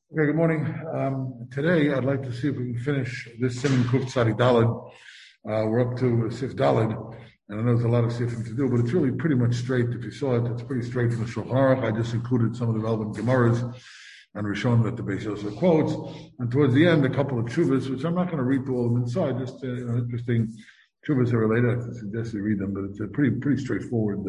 Okay, good morning. Today, I'd like to see if we can finish this Siman Kuf Tzadi Daled. We're up to Sif Daled, and I know there's a lot of Sifim to do, but it's really pretty much straight. If you saw it, it's pretty straight from the Shulchan Aruch. I just included some of the relevant Gemaras, and we're showing that the Beis Yosef quotes. And towards the end, a couple of Tshuvas, which I'm not going to read through all of them inside, just interesting Tshuvas are related. I suggest you read them, but it's a pretty straightforward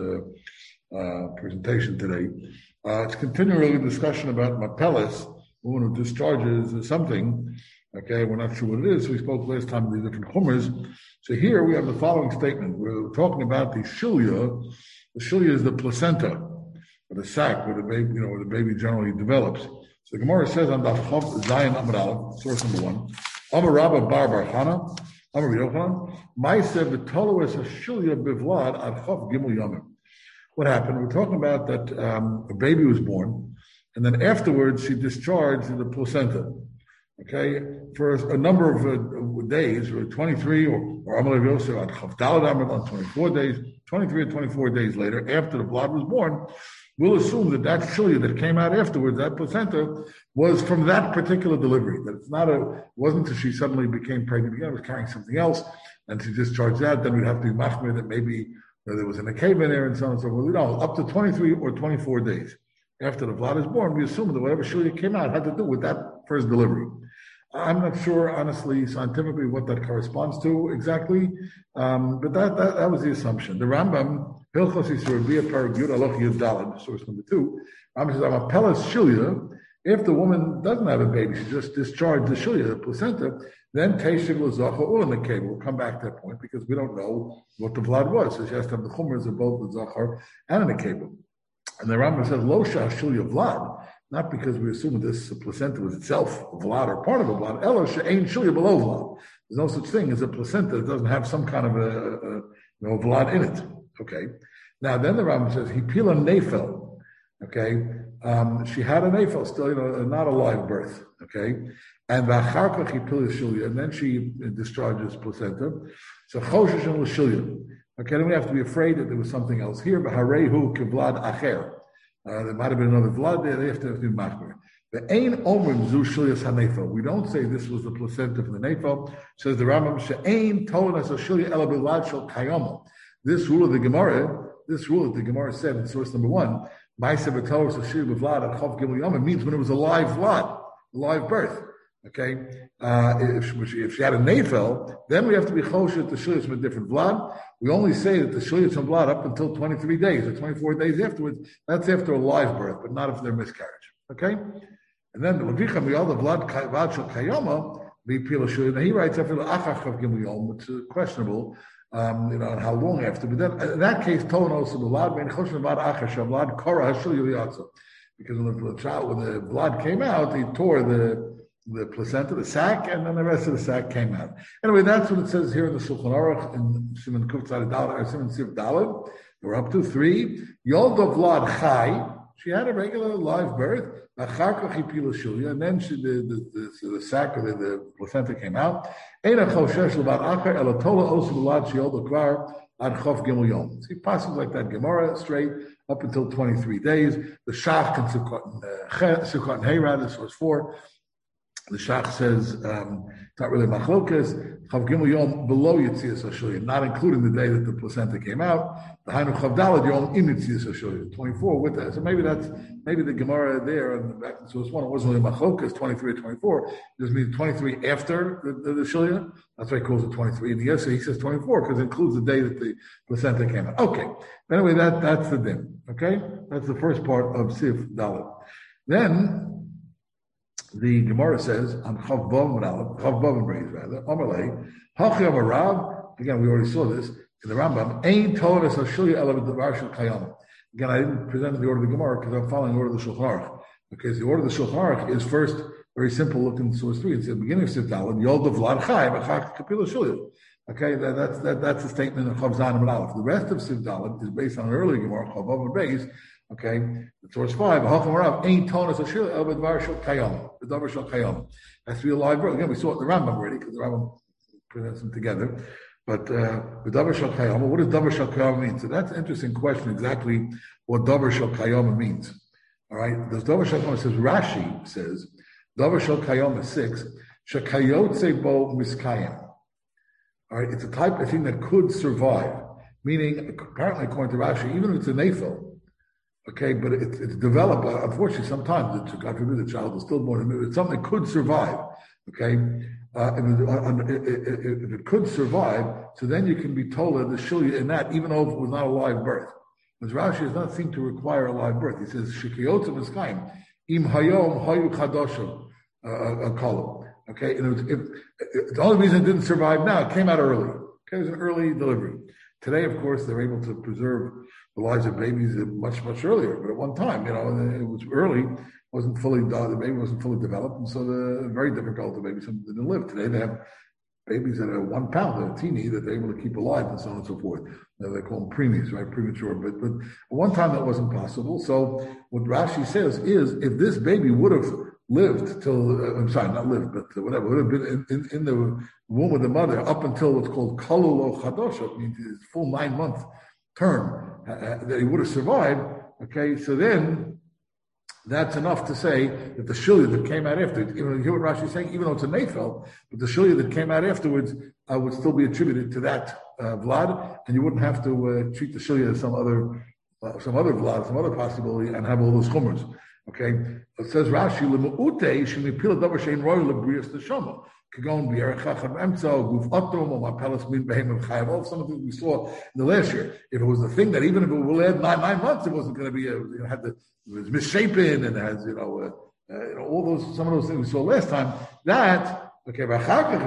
presentation today. It's continually a discussion about Mapelis, woman who discharges something. Okay, we're not sure what it is. We spoke last time of the different chumras. So here we have the following statement. We're talking about the shilya. The shilya is the placenta, or the sac where the baby, where the baby generally develops. So the Gemara says on Daf Chav Zayin Amud Aleph, source number 1, Amar Rabba Bar Chana, Amar Yochanan, Ma'aseh v'tolo es hashilya bivlad ad Chav Gimel Yomim. What happened? We're talking about that a baby was born, and then afterwards she discharged the placenta. Okay, for a number of days, or 23, or Amalev Yosef on Chavdalad Amud on 24 days, 23 or 24 days later, after the blood was born, we'll assume that shilya that came out afterwards, that placenta, was from that particular delivery. That it wasn't that she suddenly became pregnant again, was carrying something else, and she discharged that. Then we'd have to be machmir that maybe there was an akeva in there and so on and so forth. No, up to 23 or 24 days after the blood is born, we assume that whatever shilya came out had to do with that first delivery. I'm not sure, honestly, scientifically, what that corresponds to exactly, but that was the assumption. The Rambam, Hilchos Yisur, Bia Parag Yud Aloch Yud Daled, source number 2, Rambam says, Amapelas shilya, if the woman doesn't have a baby, she just discharged the shilya, the placenta, then Teishiv L'Zacha Ul Nekeva. We'll come back to that point because we don't know what the blood was. So she has to have the chumras of both the Zachar and the Nekeva. And the Rambam says, Lo Shah Shilya Vlad, not because we assume this placenta was itself a vlad or part of a vlad. Elo she'ein shilya below vlad. There's no such thing as a placenta that doesn't have some kind of a vlad in it. Okay. Now then the Rambam says he pila nefel. Okay. She had a nefel, still not a live birth. Okay. And v'acharkach he pila shilya, and then she discharges placenta. So choshesh and l'shilya. Okay. Then we have to be afraid that there was something else here. V'harehu kevlad acher. There might have been another vlad there. They have to do machmer. The ain omrim zu shilyas hanefel. We don't say this was the placenta from the nefel. Says the Rambam she'ain tolan as a shilya ela b'lad shel kayama. This rule that the Gemara said in source number 1, ma'aseh v'tolos a shilya b'vlad at chav gimel yomim, means when it was a live vlad, a live birth. Okay, if she had a nefel, then we have to be choshet the shilyas from a different vlad. We only say that the shilyas from vlad up until 23 days or 24 days afterwards. That's after a live birth, but not if they're miscarriage. Okay, and then the levicham we all the vlad shel kayama be pila shilyas. Now he writes after the achach of gimel yom, which is questionable. And how long after? But then in that case, tolan also the vlad ben choshet vlad achach vlad kora hashilya liyatza, because when the blood came out, he tore the placenta, the sac, and then the rest of the sac came out. Anyway, that's what it says here in the Shulchan Aruch in Siman Kuf Tzadi Daled, or Siman Sif Daled. We're up to 3. Yolda Vlad Chai. She had a regular live birth. Acharkach hipila shilya, and then the sac or the placenta came out. Eina choshesh levad acher elatola osu vlad sheyolda kvar ad chof gimel yom. See, passages like that Gemara straight up until 23 days. The Shach and Sukkot and Heirad, this was 4. The Shach says, not really machlokas, chav gimel yom below Yitzias HaShilya, not including the day that the placenta came out. The Hainu chav daled yom in Yitzias HaShilya, 24 with that. So maybe the Gemara there, and back in source 1, it wasn't really machlokas, 23 or 24. It just means 23 after the Shilya. That's why he calls it 23. And yes, he says 24 because it includes the day that the placenta came out. Okay. Anyway, that's the din. Okay? That's the first part of Sif Dalet. Then, the Gemara says on Chav Vav and Beis rather, Amalei, Hachi Amarav. Again, we already saw this in the Rambam. Ein Tolas Hashilya Elav Devar Shel Kayama. Again, I didn't present the order of the Gemara because I'm following the order of the Shulchan Aruch. Because the order of the Shulchan Aruch is first very simple. Look in source 3. It's at the beginning of Sif Daled. Yod Vlad Chai B'Chak Kapila Shilya. Okay, that's a statement of Chav Zayin Amud Aleph. The rest of Sif Daled is based on an earlier Gemara, Chav Vav and Beis. Okay, source 5. Ain't tonas ashil el b'dvar shel kayam. B'davar shel kayam. Has to be a live birth. Again, we saw it in the Rambam already because the Rambam presents them together. But b'davar shel kayam. What does davar shel kayam mean? So that's an interesting question. Exactly what davar shel kayam means. All right, the davar shel kayam says. Rashi says Davar shel kayom is 6. Shekayotze bo miskayim. All right, it's a type of thing that could survive. Meaning, apparently, according to Rashi, even if it's a nafil, okay, but it's developed. Unfortunately, sometimes, God forbid, the child is stillborn. It's something that could survive. Okay, if it could survive, so then you can be told that the shilya in that, even though it was not a live birth. Because Rashi does not seem to require a live birth. He says, "Shekiyotza miskayim im hayom hayu chadashim kolum." Okay, and if the only reason it didn't survive now, it came out early. Okay, it was an early delivery. Today, of course, they're able to preserve the lives of babies much, much earlier. But at one time, it was early, the baby wasn't fully developed, and so very difficult to babies didn't live. Today, they have babies that are 1 pound, that are teeny, that they're able to keep alive, and so on and so forth. They call them preemies, right? Premature. But at one time, that wasn't possible. So what Rashi says is, if this baby would have lived till, not lived, but whatever, would have been in the womb of the mother up until what's called Kalul Chadosha, means his full 9-month term, that he would have survived. Okay, so then that's enough to say that the shilya that came out after, even you hear what Rashi is saying, even though it's a nafel, but the shilya that came out afterwards would still be attributed to that vlad, and you wouldn't have to treat the shilya as some other vlad, some other possibility, and have all those chumras. Okay, it says Rashi, "Lemuute shemipila davar shein roy lebrius neshama kagon b'yarachacham emtzo guf atom or mapelas min behem chayav." All some of the things we saw in the last year. If it was the thing that even if it will add 9 months, it wasn't going to be it was misshapen and it has all those, some of those things we saw last time. That okay, right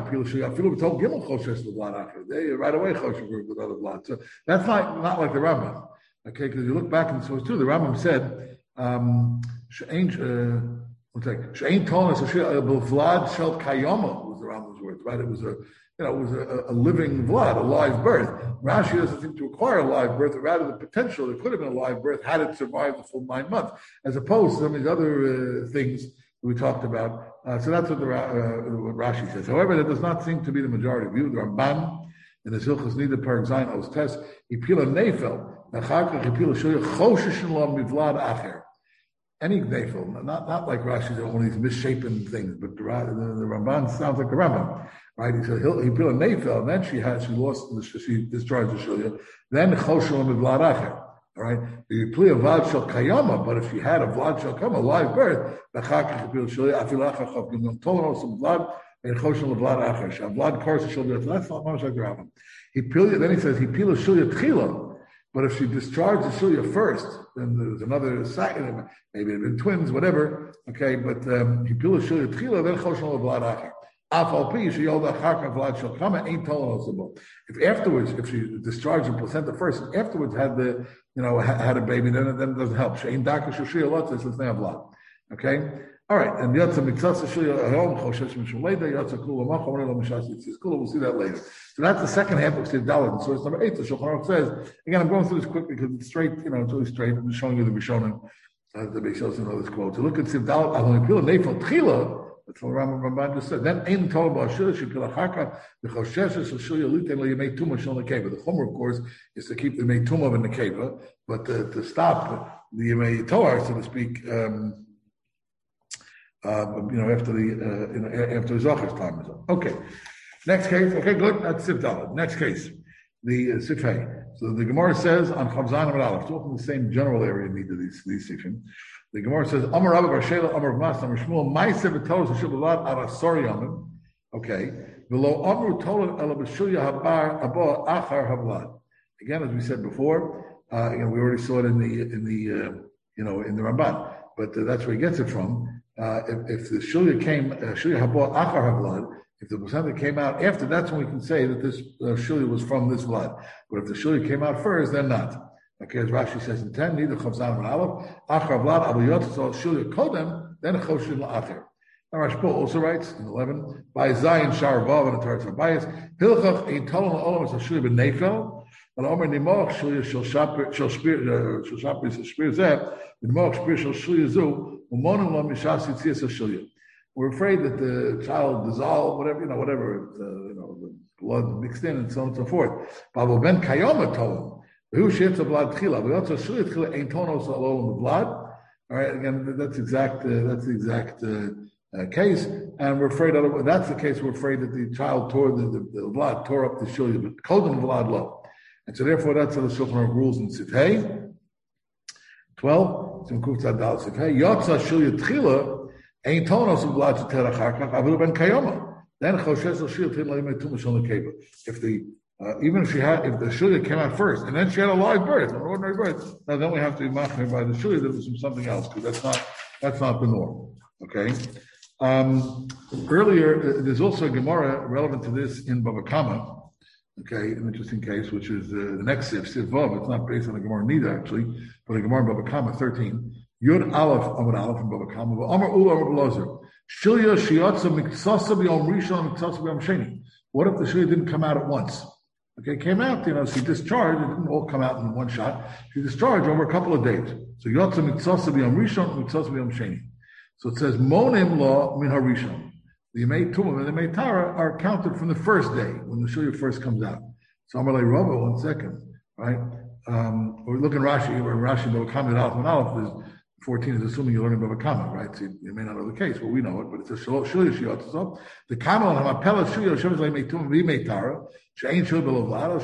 away with other blood. So that's not like the Rambam. Okay, because you look back and so it's true. The Rambam said. She'ain told us Vlad shel kayoma was the Rambam's words, right? It was a living Vlad, a live birth. Rashi doesn't seem to require a live birth, but rather the potential it could have been a live birth had it survived the full 9 months, as opposed to some of these other things that we talked about. So that's what what Rashi says. However, that does not seem to be the majority view. The Ramban in the Zilchus Nida Perek Zayin Os Tes Ipila Nefel Nachar Ipila Shoya Choshishin Lo Mivlad Acher. Any nafil, not like Rashi, one of these misshapen things, but the Ramban sounds like the Rambam, right? He said he put a nafil, and then she discharged the shilya, then choshel mivlad acher, all right? You play a vlad shel kayama, but if she had a vlad shel kayama, a live birth, nachar kachapil shilya afil acher chav gimel tolos vlad and choshel vlad acher. She vlad korsa shilya. That's not much like the Rambam. Then he says he pila shilya tchila. But if she discharged the shilya first, then there's another second, maybe it had been twins, whatever. Okay, but he pila shilya tchila, then choshel vlad acher. Afal pi she yelled achar vlad shel kama ain't tolos. If afterwards, if she discharged the placenta first, and afterwards had had a baby, then it doesn't help. She ain't daka shilya lotzes since they have vlad. Okay. All right, and yatsa mitzasa shilya hayom choshesh mishuleda yatsa kula macha lo mishas yitzkula. We'll see that later. So that's the second half of Siv Dalet. Source number 8. The Shulchan Aruch says again. I'm going through this quickly because it's straight. It's really straight. I'm just showing you the Rishonim, the Beishos and others quote. So look at Siv Dalet. Alon pila nefel tchila. That's what Ramban just said. Then ein told about shilya shipila harka the choshesh shilya liten lo yemei tuma shel nekeva. The chumra, of course, is to keep the yemei tuma in the nekeva, but to stop the yemei toar, so to speak. After the Zohar's time is up. Okay. Next case. Okay, good. That's Sif Dalet. Next case. The Sif Hey. So the Gemara says on Chavzan and Aleph, talking in the same general area need of these Sifim. The Gemara says, Amar Rabbi Bar Shela, Amar Mas, Amar Shmuel, Ma'aseh v'tolos Hashibulat Arasor Yamim. Okay. V'lo Amru Tolan Ela B'Shulya Habar Abo Achar Havlad. Again, as we said before, we already saw it in the Ramban, but that's where he gets it from. If the shilya came, shilya haba achar havlad, if the placenta came out after, that's when we can say that this shilya was from this blood. But if the shilya came out first, then not. Okay, as Rashi says in 10, neither chavzan and aleph, achar havlad abiyot so shilya kodem, then choshin la'acher. Now Rashba also writes in 11, by Zayin Shar Vav and the Tarz Habayis, Hilchach ein tolan olam as a shilya ben nefel. And Omer Nimoch Shilya Shel Shapir Zeh, Nimoch Shapir Shel Shilya Zu, Umonim Lo Mishas Yitzias Shilya. We're afraid that the child dissolved, whatever, the blood mixed in and so on and so forth. Pablo Ben Kayoma told him, Who shits the blood tchila? We also Shilya Tchila ain't tonos alone the blood. All right, again, that's the exact case, and we're afraid of that's the case. We're afraid that the child tore the blood, tore up the shilya, but kodem vlad lo, and so therefore that's how the Shulchan Aruch rules in Sifhei 12. Yotza shilya tchila ain't tonos vlad to terachakach avil ben kayoma. Then choshes shilya tchila imetum shel nekeva. If the even if the shilya came out first and then she had a live birth, an ordinary birth, now then we have to be machmir by the shilya that was from something else because that's not the norm. Okay. Earlier, there's also a Gemara relevant to this in Bava Kama, okay, an interesting case, which is the next Siv Vav. It's not based on the Gemara neither, actually, but a Gemara in Bava Kama 13. Yud Aleph, Amud Aleph in Bava Kama, Amar Ula Amar Belozer. Shilya Shiatza Miksasa B'Yom Rishon Miksasa B'Yom Sheni. What if the Shilya didn't come out at once? Okay, it came out, she discharged, it didn't all come out in one shot. She discharged over a couple of days. So Yatza Miksasa B'Yom Rishon Miksasa B'Yom Sheni. So it says, Monim law min harishon. The Yemei Tumah and the Yemei Tara are counted from the first day, when the Shilya first comes out. So I'm like, Rabba, 1 second, right? We're looking Rashi, where Rashi, Bava Kama, Aleph and Aleph, 14 is assuming you're learning Bava Kama, right? So you may not know the case, but we know it, but it's a Shilya Shiotza. The Kama on Hamapela Shilya, Shem is like Yemei Tumah, Yemei Tara, Shein Shilya Belovlad,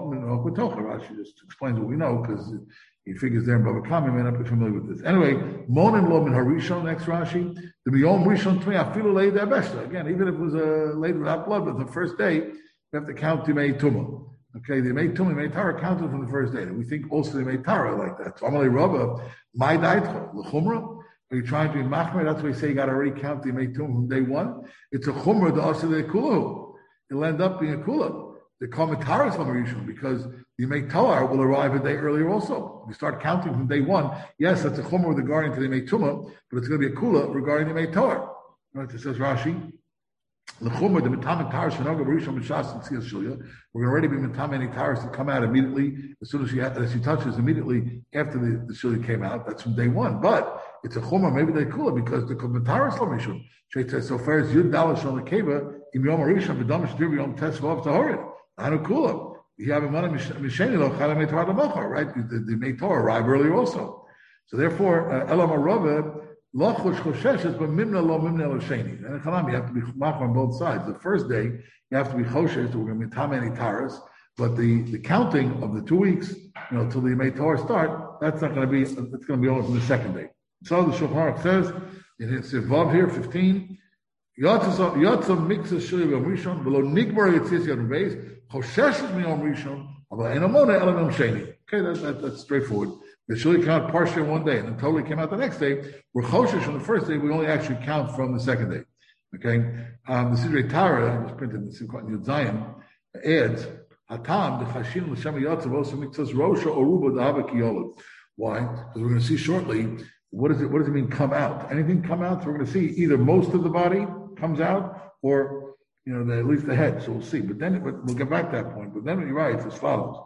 Rashi just explains what we know, because he figures there in Bava Kama, may not be familiar with this. Anyway, Monim lo min harishon, next Rashi, the biyom rishon tmei afilu leid abeshta. Again, even if it was laid without blood, but the first day, you have to count the Yemei Tumah. Okay, the Yemei Tumah, Yemei Tara counted from the first day. We think also the Yemei Tara like that. So Amalei Rabba, my daitcha, l'chumra. Are you trying to be machmer? That's why you say you got to already count the Yemei Tumah from day one. It's a chumra, the asa de kulahu. It'll end up being a kula. The komentar is from Rishon because the Yemei Toar will arrive a day earlier also. If you start counting from day one, yes, that's a chumrah regarding to the Yemei Tumah, but it's going to be a kula regarding the Yemei Toar. Right? It says Rashi, the chumrah, the mitamen taras shenoga b'rishon b'shas and tziyas shilya. We're going to already be mitamen any taras to come out immediately as soon as she touches immediately after the shilya came out. That's from day one, but it's a chumrah, maybe they kula because the komentar is from Rishon. She says so far as yud dalash on the keva im yom rishon v'damish dir yom tesvav tahorin. Anukula. You have a money misheni lo chala meitor adamachar, right? The meitor arrive earlier also. So therefore, elam arava lochush chosheshes, but mimna lo sheni. And you have to be mach on both sides. The first day you have to be choshes. We're going to be tamei taras, but the counting of the 2 weeks, till the meitor start, that's not going to be. It's going to be only from the second day. So the Shulchan Aruch says in its Vav here 15. Yatza mixes shilya b'yom rishon below nigmar yitzis yad beis. Choshesh miyom rishon, aber enamona elam sheni. Okay, that's straightforward. The shilya came out partially on one day, and then totally came out the next day. We're choshesh on the first day. We only actually count from the second day. Okay, the Sidrei Tara was printed in the Simchat Yud Zayin adds hatam the chashin l'shem yatzav also mixes rosha oruba dahava kiyolad. Why? Because we're going to see shortly. What does it mean? Come out? Anything come out? So we're going to see either most of the body comes out, or at least the head. So we'll see. But then we'll get back to that point. But then he writes as follows: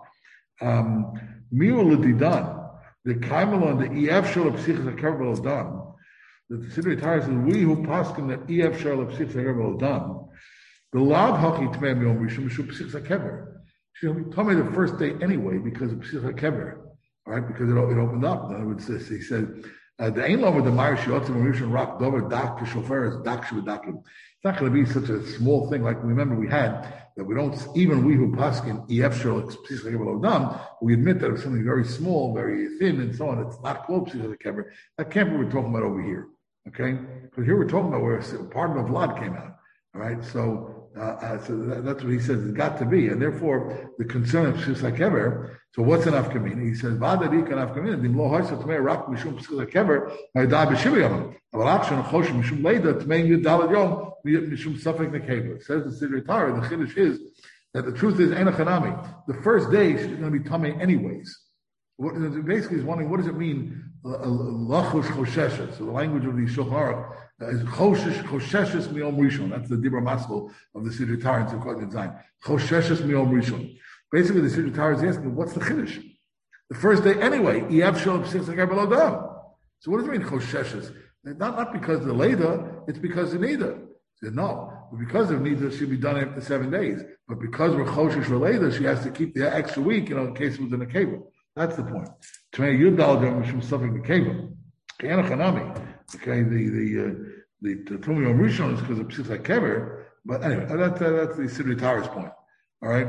Miul l'didan the kaimelon the ef shel psichas hakever dan. The Sidrei Torah says we who paskin the ef shel psichas hakever dan. The lav haki tmei miyom rishon mishum psichas hakever. She'll be told me the first day anyway because of psichas hakever. All right, because it opened up. In other words, he said. The ain love with the Meir Shiotzi Marishan Rock Dover Dak Shofar is Dak Shvidakim. It's not going to be such a small thing like remember we had that we don't even we who paskin EF Shol we admit that it's something very small, very thin, and so on. It's not close to the kever. That can't be what we're talking about over here. Okay, because here we're talking about where part of the blood came out. All right, so that's what he says it's got to be, and therefore the concern of Shisa Kever. So what's an afkamina? He says Vadadik and afkamina. Dim lo haisa tmei rak mishum Shisa Kever. Ma'ida b'shiviyam. Aval akshan choshim mishum leida tmei yud dalad yom mishum safek nekever. Says the Sidrei Torah. The chiddush is that the truth is enochanami. The first day she's going to be tamei anyways. Basically, he's wondering what does it mean lachush chosheshes. So the language of the Shulchan Aruch is chosheshes miyom rishon. That's the dibra maskil of the Sidrei Torah in Simchat Yud Zayin. Chosheshes miyom rishon. Basically, the Sidrei Torah is asking, what's the chiddush? The first day anyway. Ef shel psichas hakever lo dam. So what does it mean chosheshes? Not because of the leda, it's because of nida. No, because of nida, she'll be done after 7 days. But because we're choshesh for leda, she has to keep the extra week, in case it was in a cable. That's the point. Tmei yud dalad yom mishum safek nekeva. Enochanami. Okay, the Tumah Yom Rishon is because of Psich Kever. But anyway, that's the Sidri Tara's point. All right,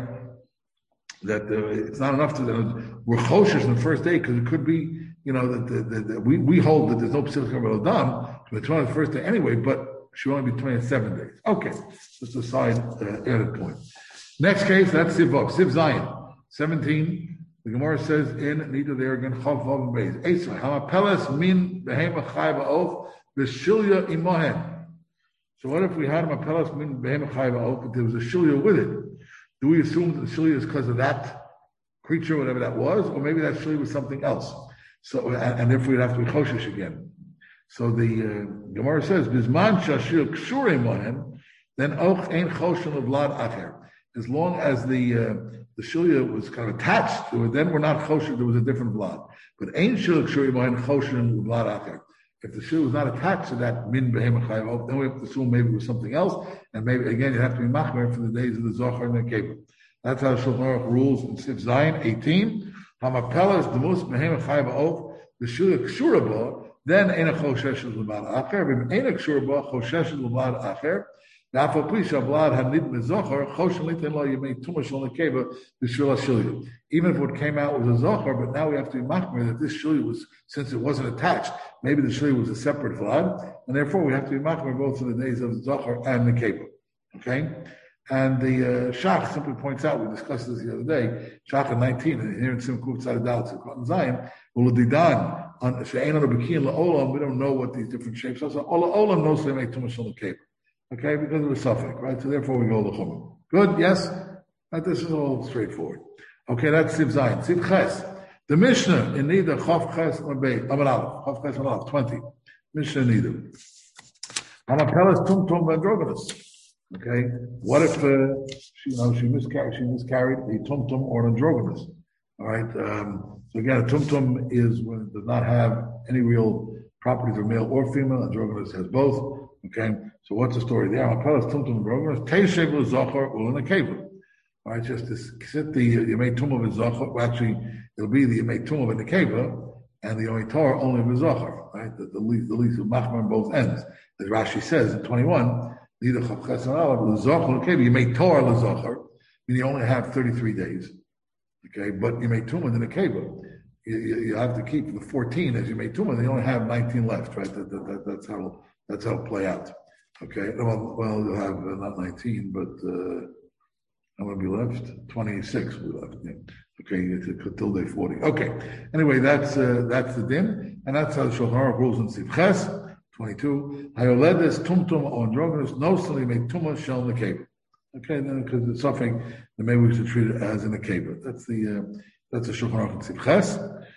that it's not enough to we're choshesh on the first day because it could be, that we hold that there's no Psich Kever Adam to be 20 on the first day anyway, but she will only be 27 days. Okay, just a side added point. Next case, that's Siv Vav, Siv Zayin, 17. The Gemara says in neither there again Chav Vav and Beis. Esra Hamapeles min behema chai ba'of v'shilya imohen. So what if we had Hamapeles min behema chai ba'of, but there was a shilya with it? Do we assume that the shilya is because of that creature, whatever that was, or maybe that shilya was something else? So and therefore we'd have to be choshesh again. So the Gemara says Bizman shashir kshur imohen, then och ein choshen levlad acher. As long as the shilya was kind of attached to it, then we're not choshen, there was a different vlad. But ein shilya kshur imohen choshen levlad acher. If the shilya was not attached to that min behema chayv, then we have to assume maybe it was something else, and maybe again you have to be machmer for the days of the zohar and the keva. That's how Shulchan Aruch rules in Sif Zayin 18. Hamapelas demus behema chayv of the shilya kshura ba, then ein a choshesh levlad acher. If ein a kshura ba choshesh levlad acher. Now, for Plisha Vlad had nit mezocher, choshen litin lo yemei tumash on the keva the shula shilya. Even if what came out was a zocher, but now we have to be machmer that this shilya was, since it wasn't attached, maybe the shilya was a separate Vlad, and therefore we have to be machmer both in the days of the zocher and the keva. Okay, and the Shach simply points out, we discussed this the other day, Shach 19, and here in Sim Kuf Tzad Dalet Tzad Zayin, uladidan on she'ein on bekin laolam. We don't know what these different shapes are. So olam knows they make tumash on the keva. Okay, because of the suffix, right? So therefore we go to Chumah. Good, yes? This is all straightforward. Okay, that's Siv Zayin. Siv Ches. The Mishnah in neither Chav Ches or Bey, Aleph, Chav Ches or Aleph, 20. Mishnah in neither. Hamapeles Tum Tum Androgynous. Okay, what if she miscarried a Tum Tum or an Androgynous? All right, so again, a Tum Tum is when it does not have any real properties of male or female, androgynous has both. Okay, so what's the story there? Hamapeles Tum Tum Androgynous, Teishev l'Zochar Ulan Akeva. All right, just to sit the Yemei Tumah v'Zochar. Well, actually, it'll be the Yemei Tumah v'Nekeva and the Yemei Torah only v'Zochar. Right, the least of machmer on both ends, as Rashi says in 21. Neither Chav Ches and Aleph l'Zochar L'Keva. Yemei Torah l'Zochar. I mean, you only have 33 days. Okay, but Yemei Tumah the Nekeva. You have to keep the 14 as Yemei Tumah. They only have 19 left. Right, that's how it'll play out. Okay, well, you'll have not 19, but. How many will be left? 26 will be left. Yeah. Okay, it's till day 40. Okay. Anyway, that's the din, and that's how the Shulchan Aruch rules in Siv Ches 22. Hayoledes tumtum or androgynous no suddenly make tumah shel nekeva. Okay, then because it's suffering, then maybe we should treat it as in a keva. That's the Shulchan Aruch in Siv Ches.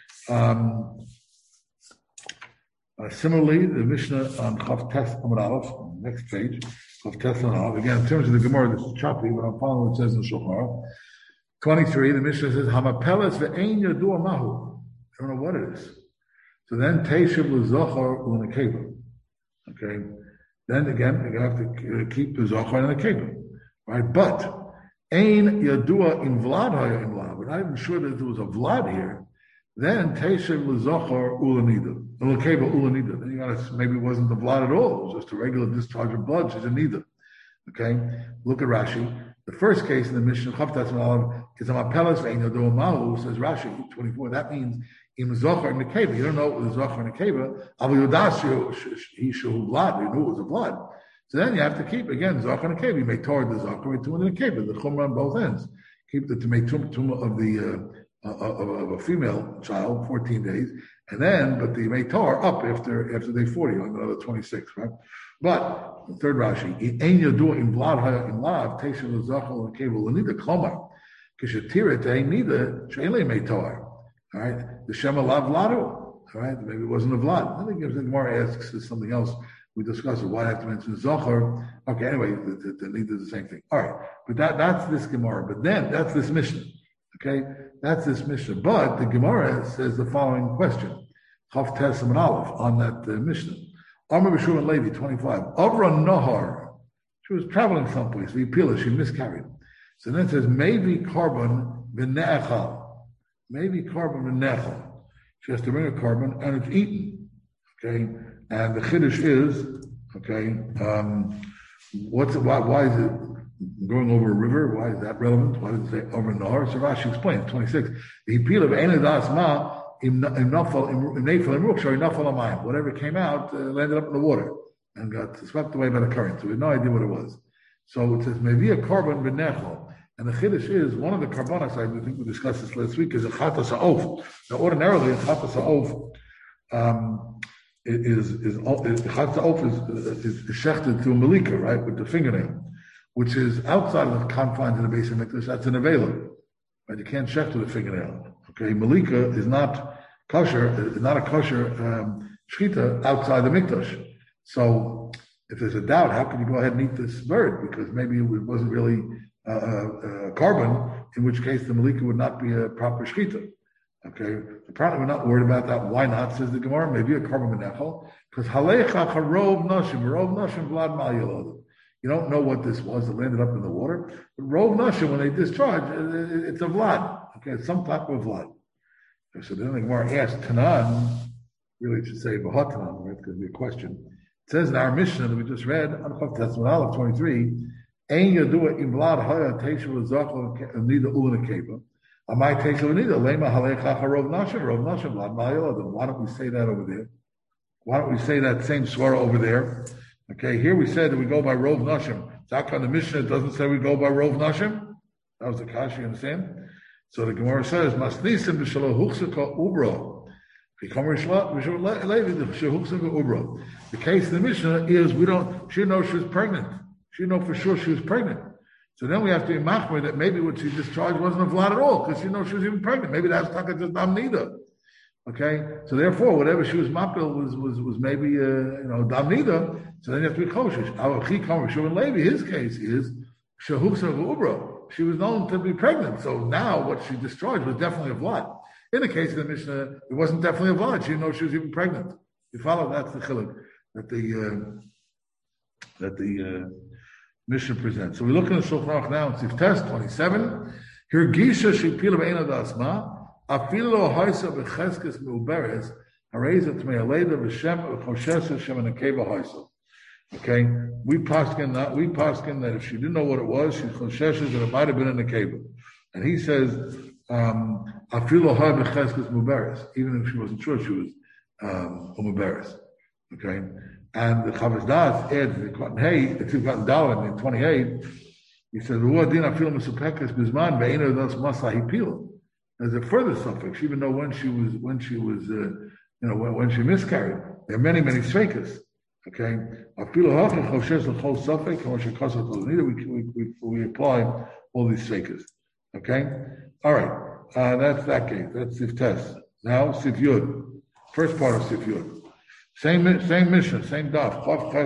Similarly, the Mishnah on Chav Tes Amud Aleph, next page. Of Tesla. Again, in terms of the Gemara, this is choppy, but I'm following what it says in the Shulchan Aruch. 23, the Mishnah says, Hamapeles ve'ein yadua mahu. I don't know what it is. So then, Teishiv l'zochar l'nekeva. Okay. Then again, you have to keep the zochar and the nekeva. Right? But, ein yadua in vlad haya in vlad. We're not even sure that there was a vlad here. Then, Teishiv l'zochar ulanida. L'nekeva ulanida. Then you gotta, maybe it wasn't the vlad at all. It was just a regular discharge of blood. She's a nida. Okay? Look at Rashi. The first case in the Mishnah, Chav Tes Amud Aleph, is Hamapeles ve'ein yadua mahu, says Rashi, 24. That means, im zochar and nekeva. You don't know it was zochar and nekeva. Aval yodas he shehu vlad. You knew it was a blood. So then you have to keep, again, zochar and nekeva. You may toward the zochar, you tumah and nekeva. The chumrah on both ends. Keep the tumah of the of a female child, 14 days, and then, but the may tar up after day 40, on another 26, right? But the third Rashi, ein yadua in vlad haya in lav teisha l'zachal l'kevel l'nida klomar kishetira ein nida she'elei may tar. All right, the shema lav vladu. All right, maybe it wasn't a vlad. Then the Gemara asks something else. We discussed it. Why I have to mention zachar? Okay, anyway, the nida is the same thing. All right, but that's this Gemara. But then that's this Mishnah. Okay, that's this Mishnah. But the Gemara says the following question: Chav Tes Amud Aleph on that Mishnah. Amar B'Shua and Levi 25. Avra Nahar. She was traveling someplace. V'ipila. She miscarried. So then it says maybe carbon v'ne'echal. Maybe carbon v'ne'echal. She has to bring a carbon and it's eaten. Okay, and the chiddush is Okay. Why is it going over a river? Why is that relevant? Why does it say over Nahar? So Rashi explains, 26. The appeal of Enadas Ma, whatever came out landed up in the water and got swept away by the current. So we have no idea what it was. So it says, maybe a carbon benechel. And the chiddush is, one of the carbonas, I think we discussed this last week, is a chatas ha'of. Now, ordinarily, a chatas ha'of is shechted to a malika, right, with the fingernail, which is outside of the confines of the base of mikdash. That's an avela, right? You can't shecht with a fingernail. Okay, malika is not kosher, is not a kosher shechita outside the mikdash. So, if there's a doubt, how can you go ahead and eat this bird? Because maybe it wasn't really carbon, in which case the malika would not be a proper shechita. Okay, apparently we're not worried about that. Why not? Says the Gemara. Maybe a carbon menechel, because halecha rov nashim vlad mal yelod. You don't know what this was. It landed up in the water. But rov nashim, when they discharge, it's a vlad. Okay, it's some type of vlad. So then the Gemara asks Tanan. Really, it should say v'hatanan, right? Because it'd be a question. It says in our Mishnah that we just read, Anchav Tesman Aleph 23, Ein yadua im vlad haya teishu l'zachol nida ulana keva. Why don't we say that over there? Why don't we say that same swara over there? Okay, here we said that we go by Rov Nashim. Zakon the Mishnah doesn't say we go by Rov Nashim. That was the kash, you understand? So the Gemara says, Masnisim b'shalo huchsaka ubro. The case of the Mishnah is she knows she was pregnant. She knows for sure she was pregnant. So then we have to be machmer that maybe what she discharged wasn't a vlad at all, because she knows she was even pregnant. Maybe that's not just damnida. Okay, so therefore, whatever she was mapil was maybe damnida. So then you have to be kosher. Our chikam Rishon Levi, his case is shehuksa v'ubra. She was known to be pregnant, so now what she discharged was definitely a vlad. In the case of the Mishnah, it wasn't definitely a vlad. She didn't know she was even pregnant. You follow? That's the chiluk that the Mishnah presents. So we look in the Shulchan Aruch now in Siftes 27. Here Gisha Shipil Be'ena Dasma Afilo Haisa Becheskes Meuberes Hareza Tmei Aleda V'Shem V'Choshesa Shem Anakeva Haisa. Okay, we paskin that if she didn't know what it was, she's Chosheshes that it might have been in the cave. And he says Afilo Hai Becheskes Meuberes, even if she wasn't sure she was Meuberes. Okay. And the Chavis Das adds the cotton hay, it's cotton dollar in 28. He says, there's a further suffix, even though when she miscarried. There are many sveikas. Okay? We apply all these sveikas. Okay? All right. That's that case. That's Sif Tes. Now Sif Yud. First part of Sif Yud. Same mission, same daf.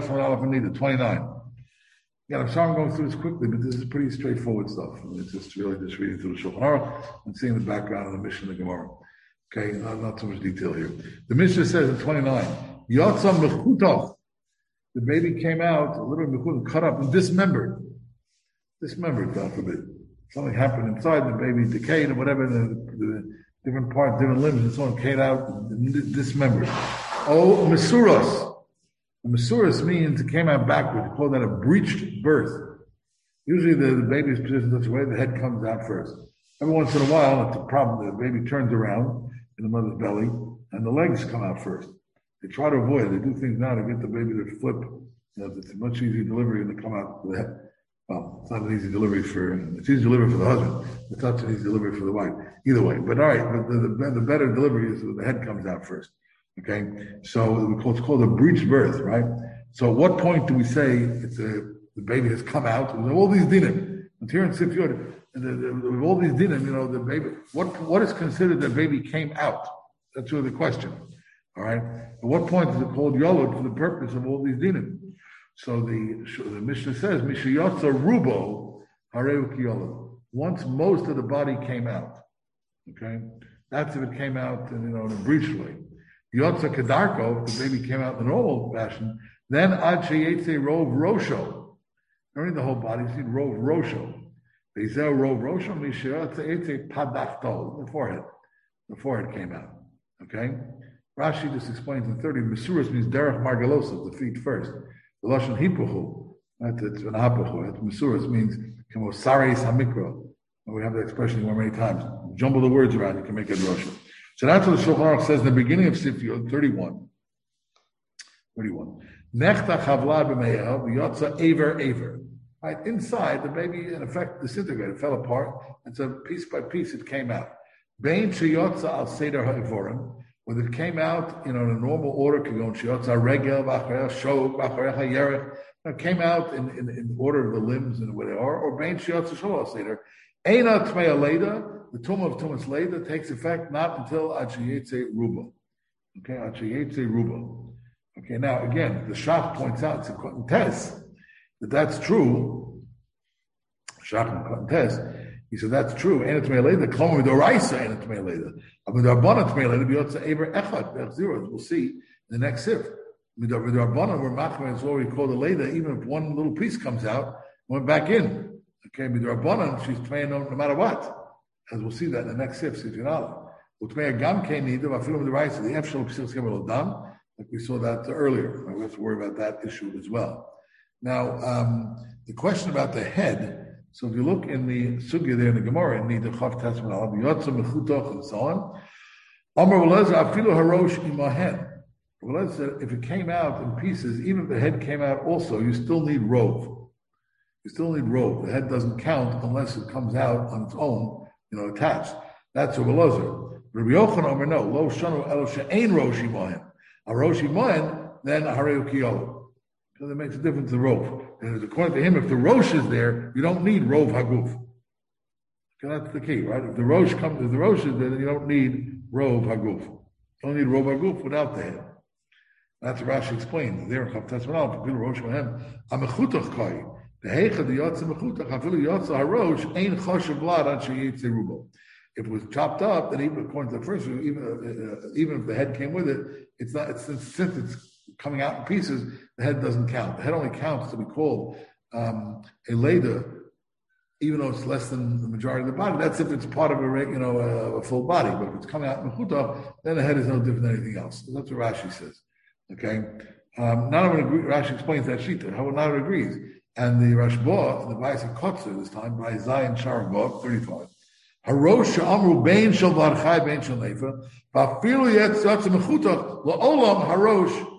29. Yeah, I'm sorry I'm going through this quickly, but this is pretty straightforward stuff. It's just really just reading through the Shulchan Aruch and seeing the background of the mission of the Gemara. Okay, not too much detail here. The Mishnah says in 29, Yatzam mechutach. The baby came out, a little mechutach, cut up and dismembered. Dismembered, God forbid. Something happened inside, the baby decayed or whatever, the different parts, different limbs and so on, came out, dismembered. Oh, Mesuros. Mesuros means it came out backwards. We call that a breached birth. Usually the baby's positioned this way, the head comes out first. Every once in a while, it's a problem. The baby turns around in the mother's belly, and the legs come out first. They try to avoid it. They do things now to get the baby to flip. It's a much easier delivery than to come out with the head. Well, it's not an easy delivery it's easy delivery for the husband. It's not an easy delivery for the wife. Either way. But all right, the better delivery is when the head comes out first. Okay, so it's called a breached birth, right? So at what point do we say the baby has come out? All these dinim. It's here in Sif Yud, with all these dinim, the baby. What is considered the baby came out? That's really the question. All right. At what point is it called yolud for the purpose of all these dinim? So the Mishnah says, Mishayotza rubo hareu ki yolud. Once most of the body came out. Okay, that's if it came out in a breached way. Yotza Kedarko, if the baby came out in the normal fashion, then Ad Sheyetze Rov Rosho. During the whole body, you see Rov Rosho. Bezel Rov Rosho, Mishayotze Etze Padachto, the forehead. The forehead came out. Okay? Rashi just explains in 30, Mesuras means Derech Margalosa, the feet first. The Lashon Hipuchu, it's an Hapuchu, it's Masuras, means Sareis HaMikra. And we have that expression one many times. Jumble the words around, you can make it Rosh. So that's what the Shulchan Aruch says in the beginning of Sif Yod 31. Nechta Chavla b'Me'el v'yotza Aver. Right, inside, the baby, in effect, disintegrated, fell apart, and so piece by piece it came out. Bein sheyotza al seder ha'evorim, when it came out, in a normal order, kagon sheyotza regel, v'acharecha shog, v'acharecha yerech, it came out in order of the limbs and where they are, or bein sheyotza shol al seder. Eina tmei leda, the tomb of Tumas Leda takes effect not until ad sheyetze ruba. Okay, ad sheyetze ruba. Okay, now again, the Shach points out, it's a Tes, that's true. Shach and Tes, he said that's true. Eina tmei leda, klomar midoraisa eina tmei leda. Midarabana tmei leda, b'yotza eber echad, b'echzirah. We'll see in the next sif. Midarabana, we're machmer, it's what we call the leda, even if one little piece comes out, went back in. Okay, midarabana, she's tmei no matter what. As we'll see that in the next sif, Sif Yinala. Utmei gam kein nida, v'afilu midoraisa, the efshel b'sil skemer l'dam, like we saw that earlier. We have to worry about that issue as well. Now, the question about the head, so if you look in the sugya there in the Gemara, in the Chav Tasman al Yotza Mechutoch and so on, Amar V'lezer afilu harosh imahen. V'lezer said, if it came out in pieces, even if the head came out also, you still need rove. You still need rove. The head doesn't count unless it comes out on its own, attached. That's a V'lezer. Rabbi Yochanan Amar no, lo shanu elo she'ein rosh imahen. A rosh imahen, then a hareu kiyolu. So that makes a difference in rove. And according to him, if the rosh is there, you don't need rove haguf. So that's the key, right? If the rosh is there, then you don't need rove haguf. You don't need rove haguf without the head. That's what Rashi explained. There in Chav Tasmanal, people rosh mahem, amechutach kai. The heicha the yotza mechutach, afilu yotza harosh, ein choshev blood on sheyetze rubo. If it was chopped up, then even according to the first view, even if the head came with it, it's not. Since it's coming out in pieces, the head doesn't count. The head only counts to be called a leda, even though it's less than the majority of the body. That's if it's part of a full body. But if it's coming out in mechuta, then the head is no different than anything else. So that's what Rashi says. Okay, not everyone agrees. Rashi explains that shita. How not everyone agrees. And the Rashba, the Bayis of Kotzer this time, by Zion Sharabah 35. Harosh Amru Bein Shel Barchai Bein Shel Neifa, Vafilu Yet Tzatz Mechutach LaOlam Harosh.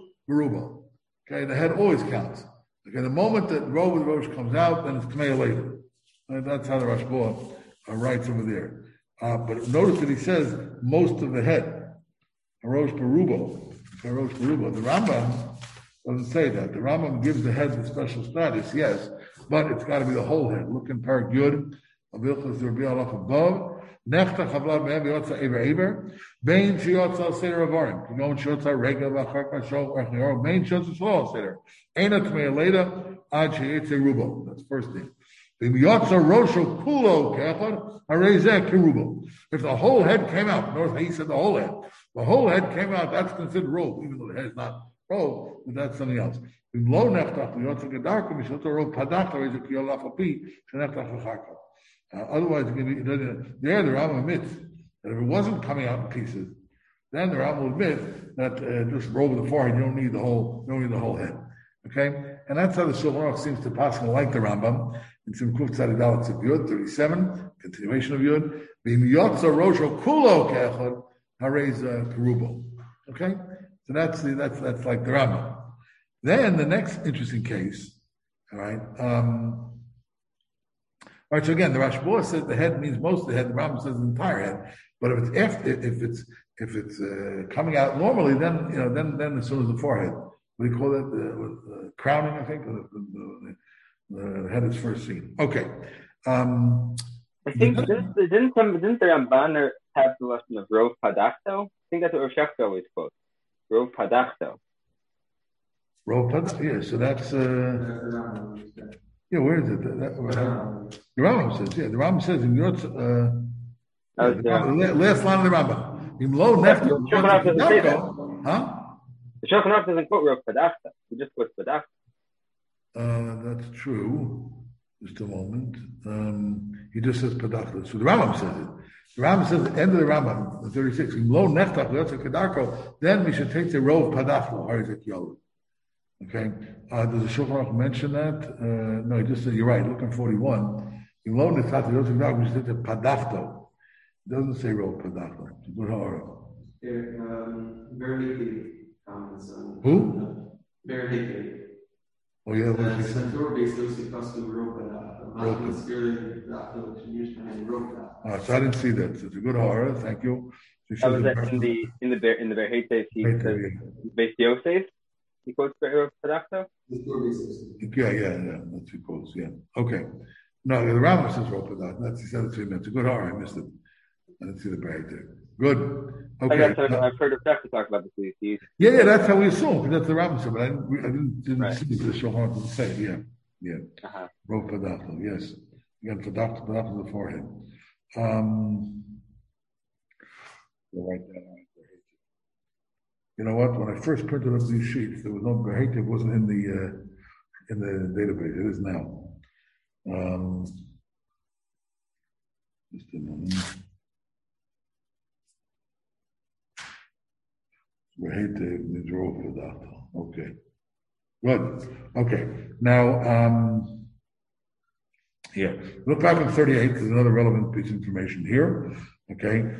Okay, the head always counts. Okay, the moment that Rov with Rosh comes out, then it's Kmei later. That's how the Rashba writes over there. But notice that he says most of the head. Harosh Berubo. The Rambam doesn't say that. The Rambam gives the head the special status, yes, but it's got to be the whole head. Look in Parak Yud, Avilchas Rabbi Alach above. Nechta chavla be'em yotza ever bein sheyotza seder avarim kigon sheyotza regel v'achar kashol v'achnior bein sheyotza shlo seder ena tmei leda ad sheyetze rubo. That's the first thing. Yotza rosho kulo kechad harezeh kerubo. If the whole head came out, notice how he said the whole head came out. That's considered robe, even though the head is not robe, but that's something else. Lo nechtach yotza gedarka mishotza robe padach harezeh kiyol afapi shenechtach v'charka. Otherwise, the Rambam admits that if it wasn't coming out in pieces, then the Rambam will admit that just robe the forehead, you don't need the whole head. Okay, and that's how the Shulchan Aruch seems to pass like the Rambam in Simkuf Tzadi Dalet Yud 37, continuation of Yud. V'im yotza rosho kulo ke'echad harez kerubo. Okay, so that's like the Rambam. Then the next interesting case, all right. All right, so again, the Rashba says the head means most of the head. The Rambam says the entire head. But if it's coming out normally, then as soon as the forehead, what do you call it? The crowning, I think. The head is first seen. Okay. I think didn't the Ramban have the lesson of Rov Padachto? I think that's what Rav Shechter always quotes. Rov Padachto. Rov Padachto. Yeah. So that's. Yeah, where is it? The Rambam says, the Rambam says in your last line of the Rambam. Imlo neftu. Huh? The Shulchan Aruch doesn't quote Rov Padachta. He just quotes Padachta. That's true. Just a moment. He just says Padachta. So the Rambam says it. The Rambam says at the end of the Rambam, the 36. Imlo neftach le'otza kedarko. Then we should take the Rov Padachta. Okay. Does the Shulchan Aruch mention that? No, he just said, you're right, look in 41. You loan the Tati, those who said the Padachto. It doesn't say Rov Padachto. It's a good horror. Who? Oh, yeah, what did he say? So I didn't see that. So it's a good horror. Thank you. That was in the Berhetes, he says, Beis Yosef. He quotes Padachto? Yeah. That's he quotes, yeah. Okay. No, the Rambam says Rov Padachto. That's, he said it 3 minutes. It's a good horror. I missed it. I didn't see the Berhetes. Good. Okay. I've heard of Pesach talk about this. Yeah, that's how we assume, because that's the Rambam said, but I didn't right. see the Shulchan Aruch to say. Yeah. Rov Padachto, yes. Again, Padachto the forehead. We'll write that on. You know what? When I first printed up these sheets, there was no Berhetes. It wasn't in the database. It is now. Just a moment. Okay. Good. Okay. Now, look back on 38. There's another relevant piece of information here. Okay.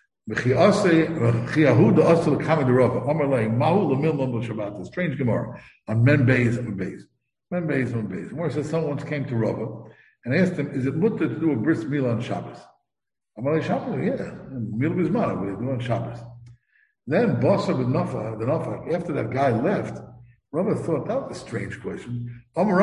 Strange Gemara on Men Beis and Beis. Men Beis and Beis. Gemara says someone once came to Rava and asked him, "Is it mutter to do a bris milah on Shabbos?" Amalei Shabbos, yeah. Milah bismana, we do on Shabbos. Then Bosa with Nafak, after that guy left, Rava thought that was a strange question.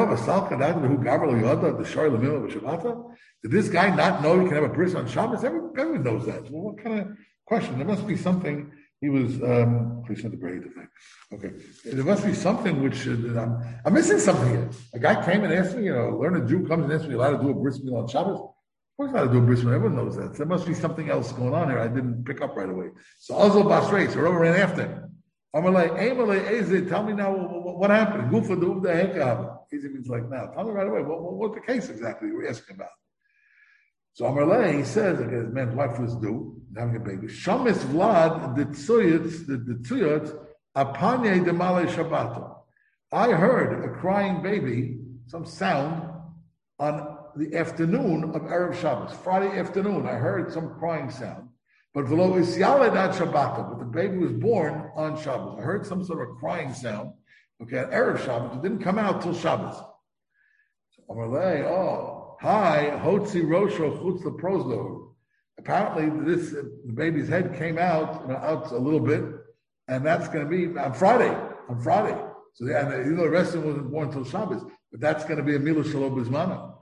Did this guy not know you can have a bris on Shabbos? Everyone knows that. Well, what kind of question? There must be something he was. Please send the braid thing. Okay, there must be something which I'm missing something here. A guy came and asked me, learned Jew comes and asks me, allowed to do a bris meal on Shabbos? Of course, allowed to do a bris meal. Everyone knows that. So there must be something else going on here. I didn't pick up right away. So Azal Basrei, so Rava ran after him. I'm like, tell me now what happened. Gufa the heka. Easy means like now. Tell me right away. What's the case exactly you were asking about? So Amarle, he says, I guess man's wife was due, having a baby. Shamis Vlad, the tzuyot, apanye de male Shabbato. I heard a crying baby, some sound on the afternoon of Erev Shabbos. Friday afternoon, I heard some crying sound. But v'lo isyaled ad Shabbato, but the baby was born on Shabbos. I heard some sort of crying sound. Okay, at Erev Shabbos, it didn't come out till Shabbos. So Amarle, hi, Hotzi Rosho Chutz Leprozdo. Apparently, the baby's head came out a little bit, and that's going to be on Friday. So, the rest of it wasn't born until Shabbos, but that's going to be a Milah Shalom Bismana.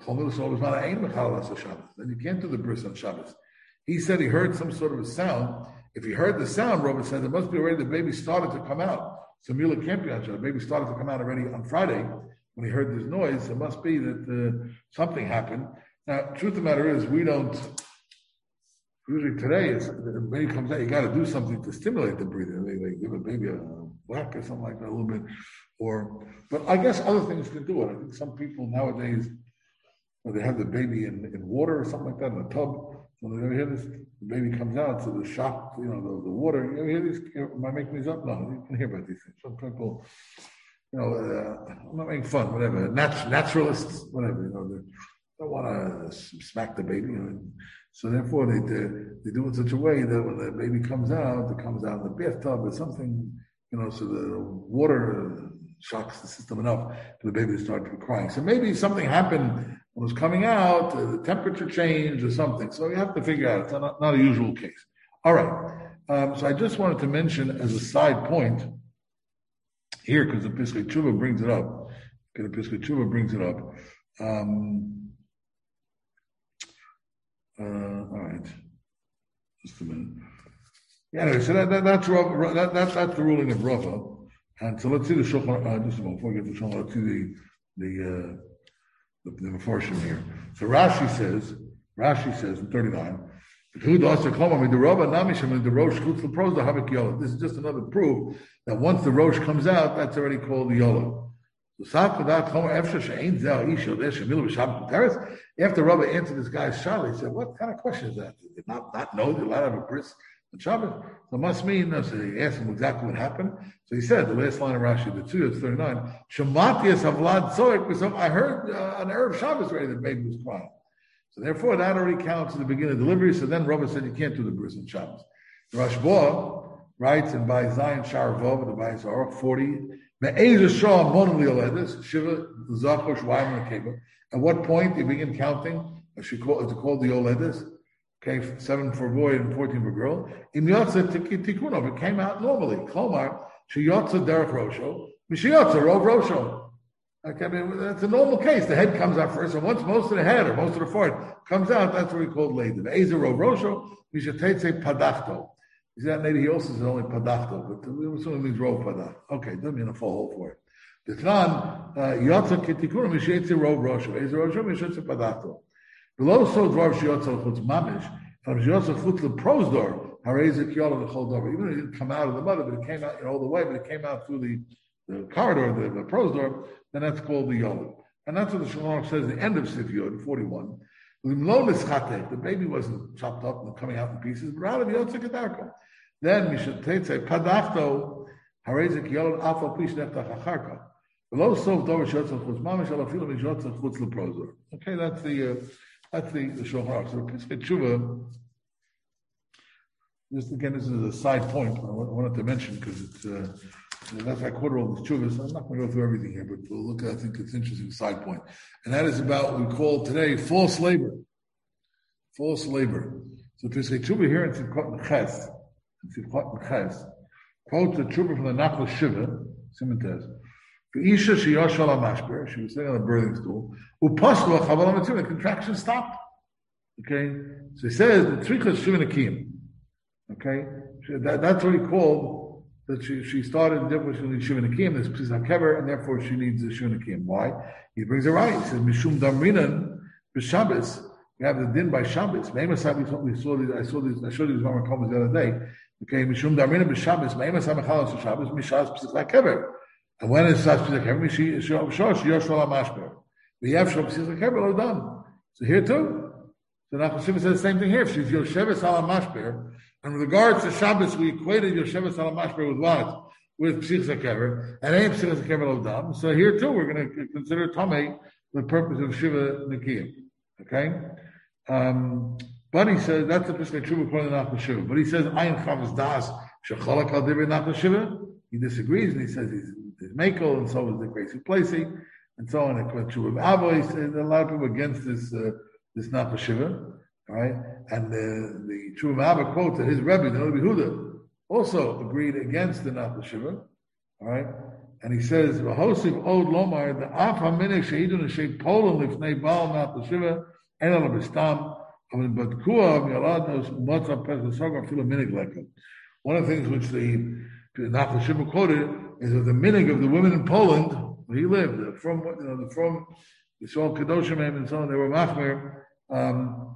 Then you can't do the bris on Shabbos. He said he heard some sort of a sound. If he heard the sound, Robert said, it must be already the baby started to come out. So Milah can't be on Shabbos. The baby started to come out already on Friday. When he heard this noise, it must be that something happened. Now, truth of the matter is, we don't. Usually today, when the baby comes out, you got to do something to stimulate the breathing. They give a baby a whack or something like that, a little bit. But I guess other things can do it. I think some people nowadays, they have the baby in water or something like that in a tub. When they hear this, the baby comes out, so the shock, the water. You ever hear these? Am I making these up? No, you can hear about these things. Some people. I'm not making fun, whatever. Naturalists, whatever, they don't want to smack the baby. So therefore, they do it in such a way that when the baby comes out, it comes out in the bathtub or something, so the water shocks the system enough for the baby to start crying. So maybe something happened when it was coming out, the temperature changed or something. So you have to figure out. It's not a usual case. All right. So I just wanted to mention as a side point, here, because the Piskei Tshuva brings it up. All right. Just a minute. Yeah, anyway, so that's the ruling of Rava. And so let's see the Shulchan. Just a moment, before we get to Shulchan, let's see the Mefarshim here. So Rashi says in 39. This is just another proof that once the Rosh comes out, that's already called the Yolo. After Rabbi answered this guy's shayla, he said, what kind of question is that? Did not know they're allowed to have a bris on Shabbos. So it must mean, so he asked him exactly what happened. So he said, the last line of Rashi, the 39, Shematias Havlad Tzoek, because I heard on Erev Shabbos already that the baby was crying. So therefore, that already counts at the beginning of delivery. So then Rava said you can't do the bris on Shabbos. The Rashba writes in by Zion Shar Vov, the by Zorah 40, Me'ez Shah Mon Lioledis, Shiva Zachosh Waimon Keva. At what point you begin counting? It's called the Yoledis. Okay, 7 for boy and 14 for girl. Im Yotza Tikunov, it came out normally. Klomar, Shiyotza Derech Rosho, Mishiyotza Rov Rosho. Okay, I mean, that's a normal case. The head comes out first, and once most of the head or most of the forehead comes out, that's what we call later. Ezer Rov Rosho, Mishatetze Padachto. You see that maybe he also says only Padachto, but it also means Rov Padach. Okay, doesn't mean a full hole for it. The Tran, Yotza Kitikuna, Mishatetze Rov Rosho, Ezer Rosho, Mishatetze Padachto. Below so dvar shiyotza chutz mamish, and shiyotza chutz leprosdor, harezik yol the chol dor. Even though it didn't come out of the mother, but it came out all the way, but it came out through the corridor, the prosdor, then that's called the yol. And that's what the Shulchan Aruch says at the end of Sif Yod 41. The baby wasn't chopped up and coming out in pieces, but rather yotza kedarko. Then we should say padachto harezik yol afal pish neftach acharka. Below so dvar shiyotza chutz mamish alafilu mishotza chutz leprosdor. Okay, that's the Shulchan Aruch. So Pesach Tshuva, this is a side point I wanted to mention because it's that's why I quoted all these Tshuvas. I'm not going to go through everything here, but we'll look at, I think it's an interesting side point. And that is about what we call today false labor. False labor. So Pesach Tshuva here in Tzidkot Neches, quotes the Tshuva from the Nachal Shiva, Simon Isha Shiyashal Mashber, she was sitting on a birthing stool. Upasla Chaval Amatzim, the contraction stopped. Okay, so he says the Tzrichas Shivanakim. Okay, that's what he called that she started differently Shivanakim, this Pesach Kever, and therefore she needs a Shivanakim. Why? He brings it right. He says Mishum Damrinan b'Shabbos. We have the din by Shabbos. We saw these. I showed these Ramakomas the other day. Okay, Mishum Damrinan b'Shabbos. Me'emasah Mechalos Shabbos Mishas Pesach Kever. And when it's Pesach Kever, she Yoshua Mashber. We have Pesach Kever done. So here too. So Nachal Shiva says the same thing here. She's Yosheves Ala Mashber. And with regards to Shabbos, we equated Yosheves Ala Mashber with what? With Pesach Kever. And ain't Pesach Kever Lodam. So here too, we're going to consider Tomei the purpose of Shiva Nikiyim. Okay? But he says, that's the Pesach Tshuva according to Nachal Shiva. But he says, Ayin Chavas Das, Shecholak Al Dibri Nachal Shiva. He disagrees and he says he's Mekel, and so is the Gracie Placey, and so on. Tshuva Avo, he says a lot of people against this Nachal Shiva. All right, and the Tshuva Avo quotes that his Rebbe, the Rebbe Huda, also agreed against the Nachal Shiva. All right, and he says, "V'hosiv od lomar the af haminik sheidun shei Poland lifnei Baal Nachal Shiva en al b'stam avin badkua miyaladnos umatzah pesach sogar filu minik lekem." One of the things which the Nachal Shiva quoted is that the minig of the women in Poland, where he lived, from the Yisrael Kedoshim and so on, they were machmer. From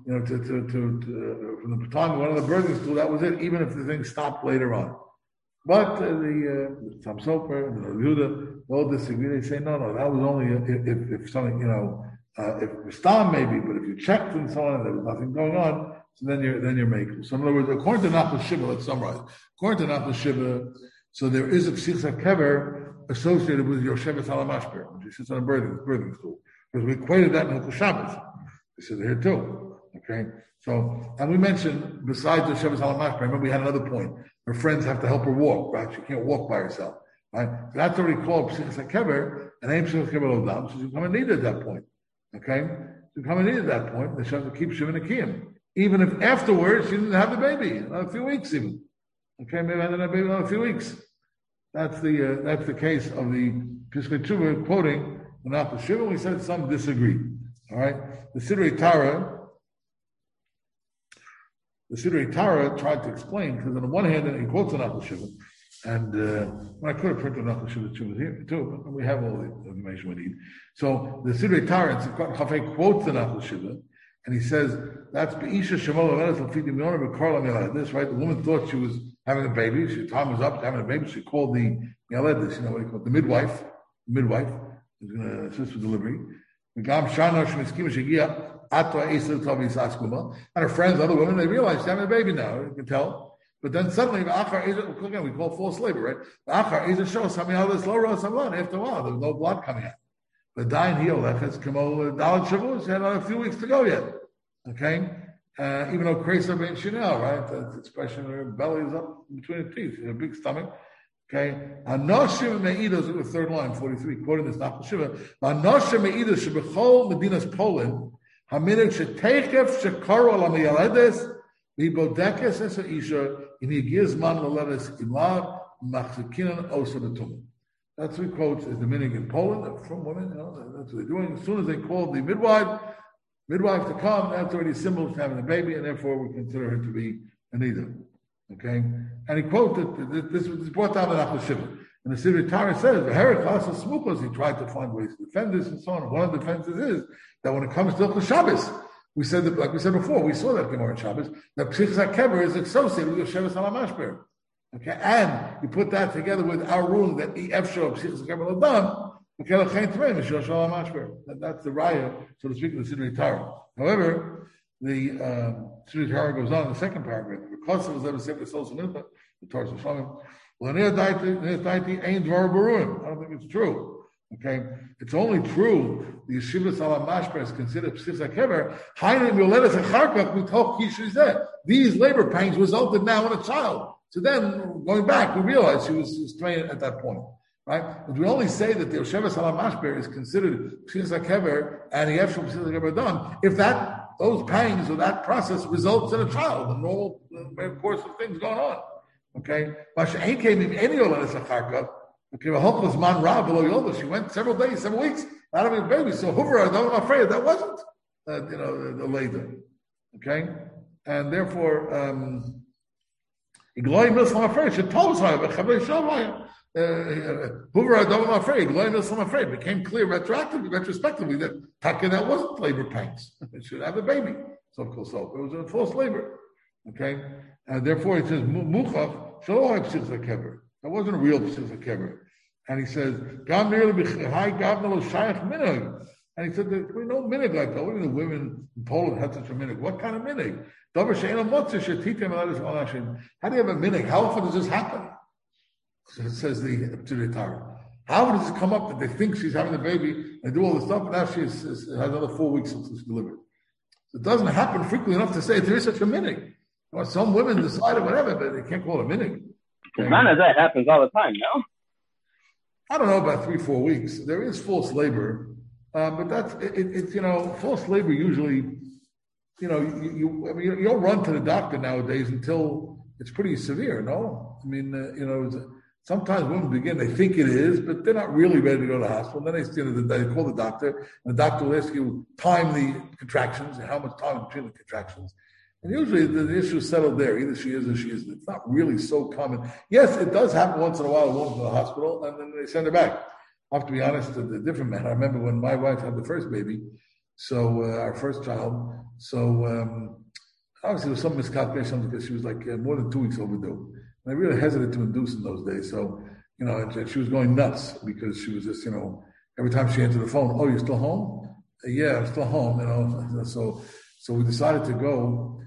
the time of one of the birthing school, that was it, even if the thing stopped later on. But the Tam Sofer and the Yehuda all disagree. They say, no, that was only if something, if Stam maybe, but if you checked and so on, and there was nothing going on, so then you're making. So in other words, according to Nachal Shiva, let's summarize. According to Nachal Shiva, so there is a Pesach Kever associated with Yosheves Ala Mashber, which sits on a birthing school. Because we equated that in Shabbos. They said here too. Okay? So, and we mentioned, besides Yosheves Ala Mashber, remember we had another point. Her friends have to help her walk, right? She can't walk by herself. Right? So that's already called Pesach Kever, and ain't Pesach Kever Lodam, so she's become a need at that point. Okay? She's become a need at that point, they have to keep Shiva Nikiyim. Even if afterwards she didn't have the baby, another few weeks even. Okay, maybe I didn't have a baby another few weeks. That's the case of the Pesach Tshuva quoting the Nachal Shiva. We said some disagree. All right, the Sidrei Tara tried to explain, because on the one hand, he quotes the Nachal Shiva, and I could have printed Nachal Shiva here too, but we have all the information we need. So the Sidrei Tara in Tzidkot Chafei quotes the Nachal Shiva, and he says that's Be'isha Shemol Aledes L'Fidi Miyonah B'Karla Miyaledis. Right, the woman thought she was having a baby. Time was up to having a baby. She called the Miyaledis, what do you call it, the midwife. The midwife who's going to assist with delivery. And her friends, other women, they realized she's having a baby now. You can tell. But then suddenly, again, we call false labor, right? After a while, there was no blood coming out. But dying heel, that's Kamo Dalit Shavuos, had a few weeks to go yet. Okay? Even though Kresa Ben Chanel, right? That expression, her belly is up between her teeth, her big stomach. Okay? Anoshim Me'idos, the third line, 43, quoting this Nachal Shiva. Anoshim Me'idos, Shebechol Medina's Poland, Haminik Shetekef Shekaro Ala Meyaledes, Vibodekes Esa Isha, in Yigizman Laledes Imar, Machzikinan Osa Betum. That's what we quote as the minig in Poland from women. That's what they're doing. As soon as they call the midwife to come, that's already a symbol of having a baby, and therefore we consider her to be an Ida. Okay? And he quoted, this was brought down in Nachal Shiva. And the Sivir Torah says, the Heraclas of Smukos, he tried to find ways to defend this and so on. One of the defenses is that when it comes to the Shabbos, we said that, like we said before, we saw that Gemara in Shabbos, that Psichas HaKever is associated with Yosheves HaMashper. Okay, and you put that together with our ruling that the Efshar of Psichas HaKever L'Adam, that's the raya, so to speak, of the Siddur Torah. However, the Siddur Torah goes on in the second paragraph. Because it was ever said with Sol Mincha, the Torah of Shalom, I don't think it's true. Okay, it's only true the Yeshiva Salam Mashper is considered Psichas HaKever. These labor pains resulted now in a child. So then, going back, we realize she was trained at that point. Right? But we only say that the Yosheves Salam Mashper is considered Psichas HaKever and the Efshar Psichas HaKever done if those pangs or that process results in a child, the normal course of things going on. Okay? She went several days, several weeks, not having a baby. So Hoover, I'm afraid that wasn't, the later. Okay? And therefore, Hoover, I'm afraid, became clear retrospectively that that wasn't labor pains. It should have a baby. So it was a false labor. Okay? And therefore it says, Muchach, that wasn't a real Psichas HaKever. And he says, and he said, we know minig like that. Even the women in Poland had such a minig. What kind of minig? How do you have a minig? How often does this happen? So it says the Torah. How does it come up that they think she's having a baby and do all this stuff, and now she has another 4 weeks since she's delivered? So it doesn't happen frequently enough to say there is such a minig. Well, some women decide or whatever, but they can't call it a minig. Okay. Man, that happens all the time, no? I don't know, about 3-4 weeks. There is false labor, but that's it's false labor usually. You don't run to the doctor nowadays until it's pretty severe. No, I mean sometimes women begin, they think it is, but they're not really ready to go to the hospital. And then they call the doctor, and the doctor will ask you time the contractions and how much time between the contractions. And usually the issue is settled there. Either she is or she isn't. It's not really so common. Yes, it does happen once in a while. A woman to the hospital, and then they send her back. I have to be honest, a different man. I remember when my wife had the first baby, so our first child. So obviously there was some miscalculation because she was like more than 2 weeks overdue. And I really hesitated to induce in those days. So, and she was going nuts because she was just, every time she answered the phone, "Oh, you're still home?" "Yeah, I'm still home." So we decided to go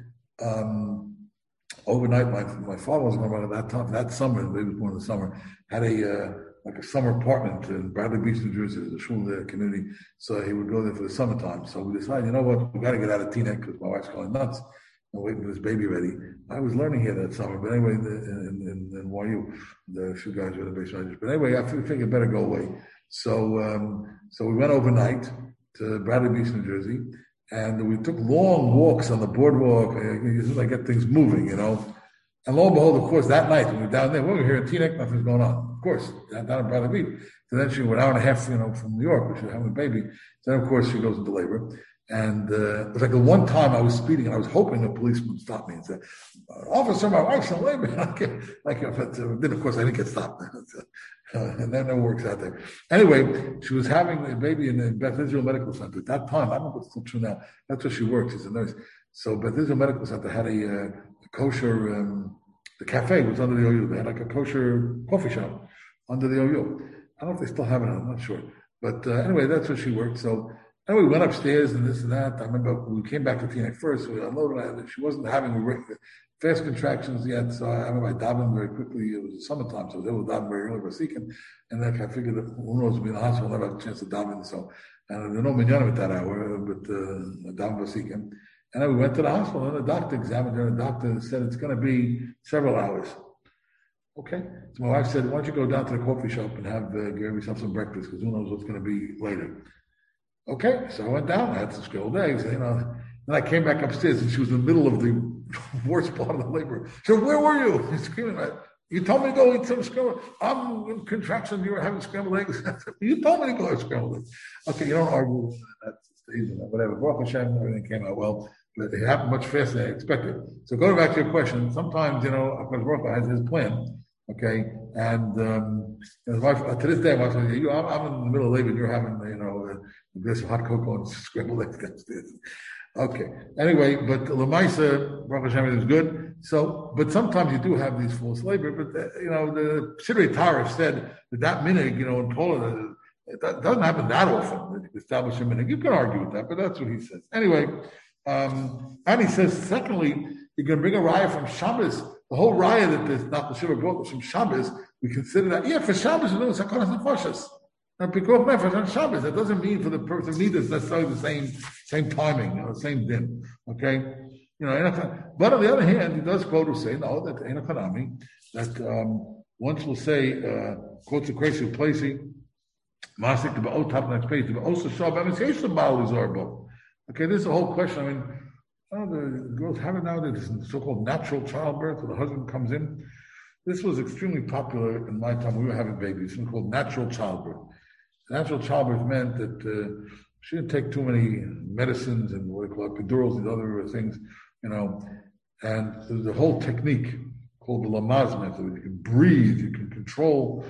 overnight. My father was going around at that time. That summer, maybe it was more in the summer, had a summer apartment in Bradley Beach, New Jersey. There's a shul there, community. So he would go there for the summertime. So we decided, you know what, we got to get out of Teaneck because my wife's going nuts. I'm waiting for this baby ready. I was learning here that summer, but anyway, in YU, the few guys were the base managers. But anyway, I figured it better go away. So we went overnight to Bradley Beach, New Jersey, and we took long walks on the boardwalk. I get things moving, And lo and behold, of course, that night when we were down there, we were here in Teaneck, nothing's going on. Of course, down in Bradley Beach. So then she went an hour and a half, from New York, which was having a baby. Then, of course, she goes into labor. And it was like the one time I was speeding, and I was hoping a policeman would stop me and say, "Officer, my wife's in labor." Then, of course, I didn't get stopped. And that never works out there. Anyway, she was having a baby in the Beth Israel Medical Center. At that time, I don't know if it's still true now. That's where she works. She's a nurse. So Beth Israel Medical Center had a kosher, the cafe was under the OU. They had like a kosher coffee shop under the OU. I don't know if they still have it. I'm not sure. But anyway, that's where she worked. So anyway, we went upstairs and this and that. I remember we came back to Teaneck first. So we unloaded her. She wasn't having fast contractions yet. So I remember I davened very quickly. It was summertime, so I was able to daven very early for seeking. And then I figured that who knows, be in the hospital, I'll never have a chance to daven. So, and there's no minyan at that hour, but daven for seeking. And then we went to the hospital, and the doctor examined her, and the doctor said it's going to be several hours. Okay. So my wife said, why don't you go down to the coffee shop and have give yourself some breakfast, because who knows what's going to be later. Okay. So I went down, I had some scrambled eggs, and I came back upstairs, and she was in the middle of the worst part of the labor. So where were you? She's screaming, you told me to go eat some scrambled. I'm in contraction, you were having scrambled eggs. You told me to go have scrambled eggs. Okay, you don't argue that stage, whatever. Baruch Hashem, everything came out well. But it happened much faster than I expected. So going back to your question, sometimes, Akash Baruch Hu has his plan. Okay, and his wife, to this day, my wife says, I'm in the middle of labor, and you're having, a glass of hot cocoa and scrambled eggs downstairs. Okay. Anyway, but Lamaisa, Baruch Hashem, is good. So, but sometimes you do have these forced labor. But the Sidrei Tarif said that minig, in Poland, it doesn't happen that often. Establish a minig. You can argue with that, but that's what he says. Anyway, and he says, secondly, you can bring a raya from Shabbos. The whole raya that there's not the Shiva brought was from Shabbos. We consider that, for Shabbos, we're doing Sakonas Nefashos. Now, Pikuach Nefesh on Shabbos, that doesn't mean for the purpose of Nidus necessarily the same timing, the same din. Okay? But on the other hand, he does quote to say, no, that Ein Hanami, that once we'll say, quotes the crazy placing, Masik to Ba'ot top next page, to Ba'osa Shab, and it's Yeshua Baal Zarbo. Okay, this is a whole question. The girls have it now, this so-called natural childbirth, where the husband comes in. This was extremely popular in my time. We were having babies, something called natural childbirth. Natural childbirth meant that she didn't take too many medicines and what they call epidurals and other things, and there's a whole technique called the Lamaz method. You can breathe, you can control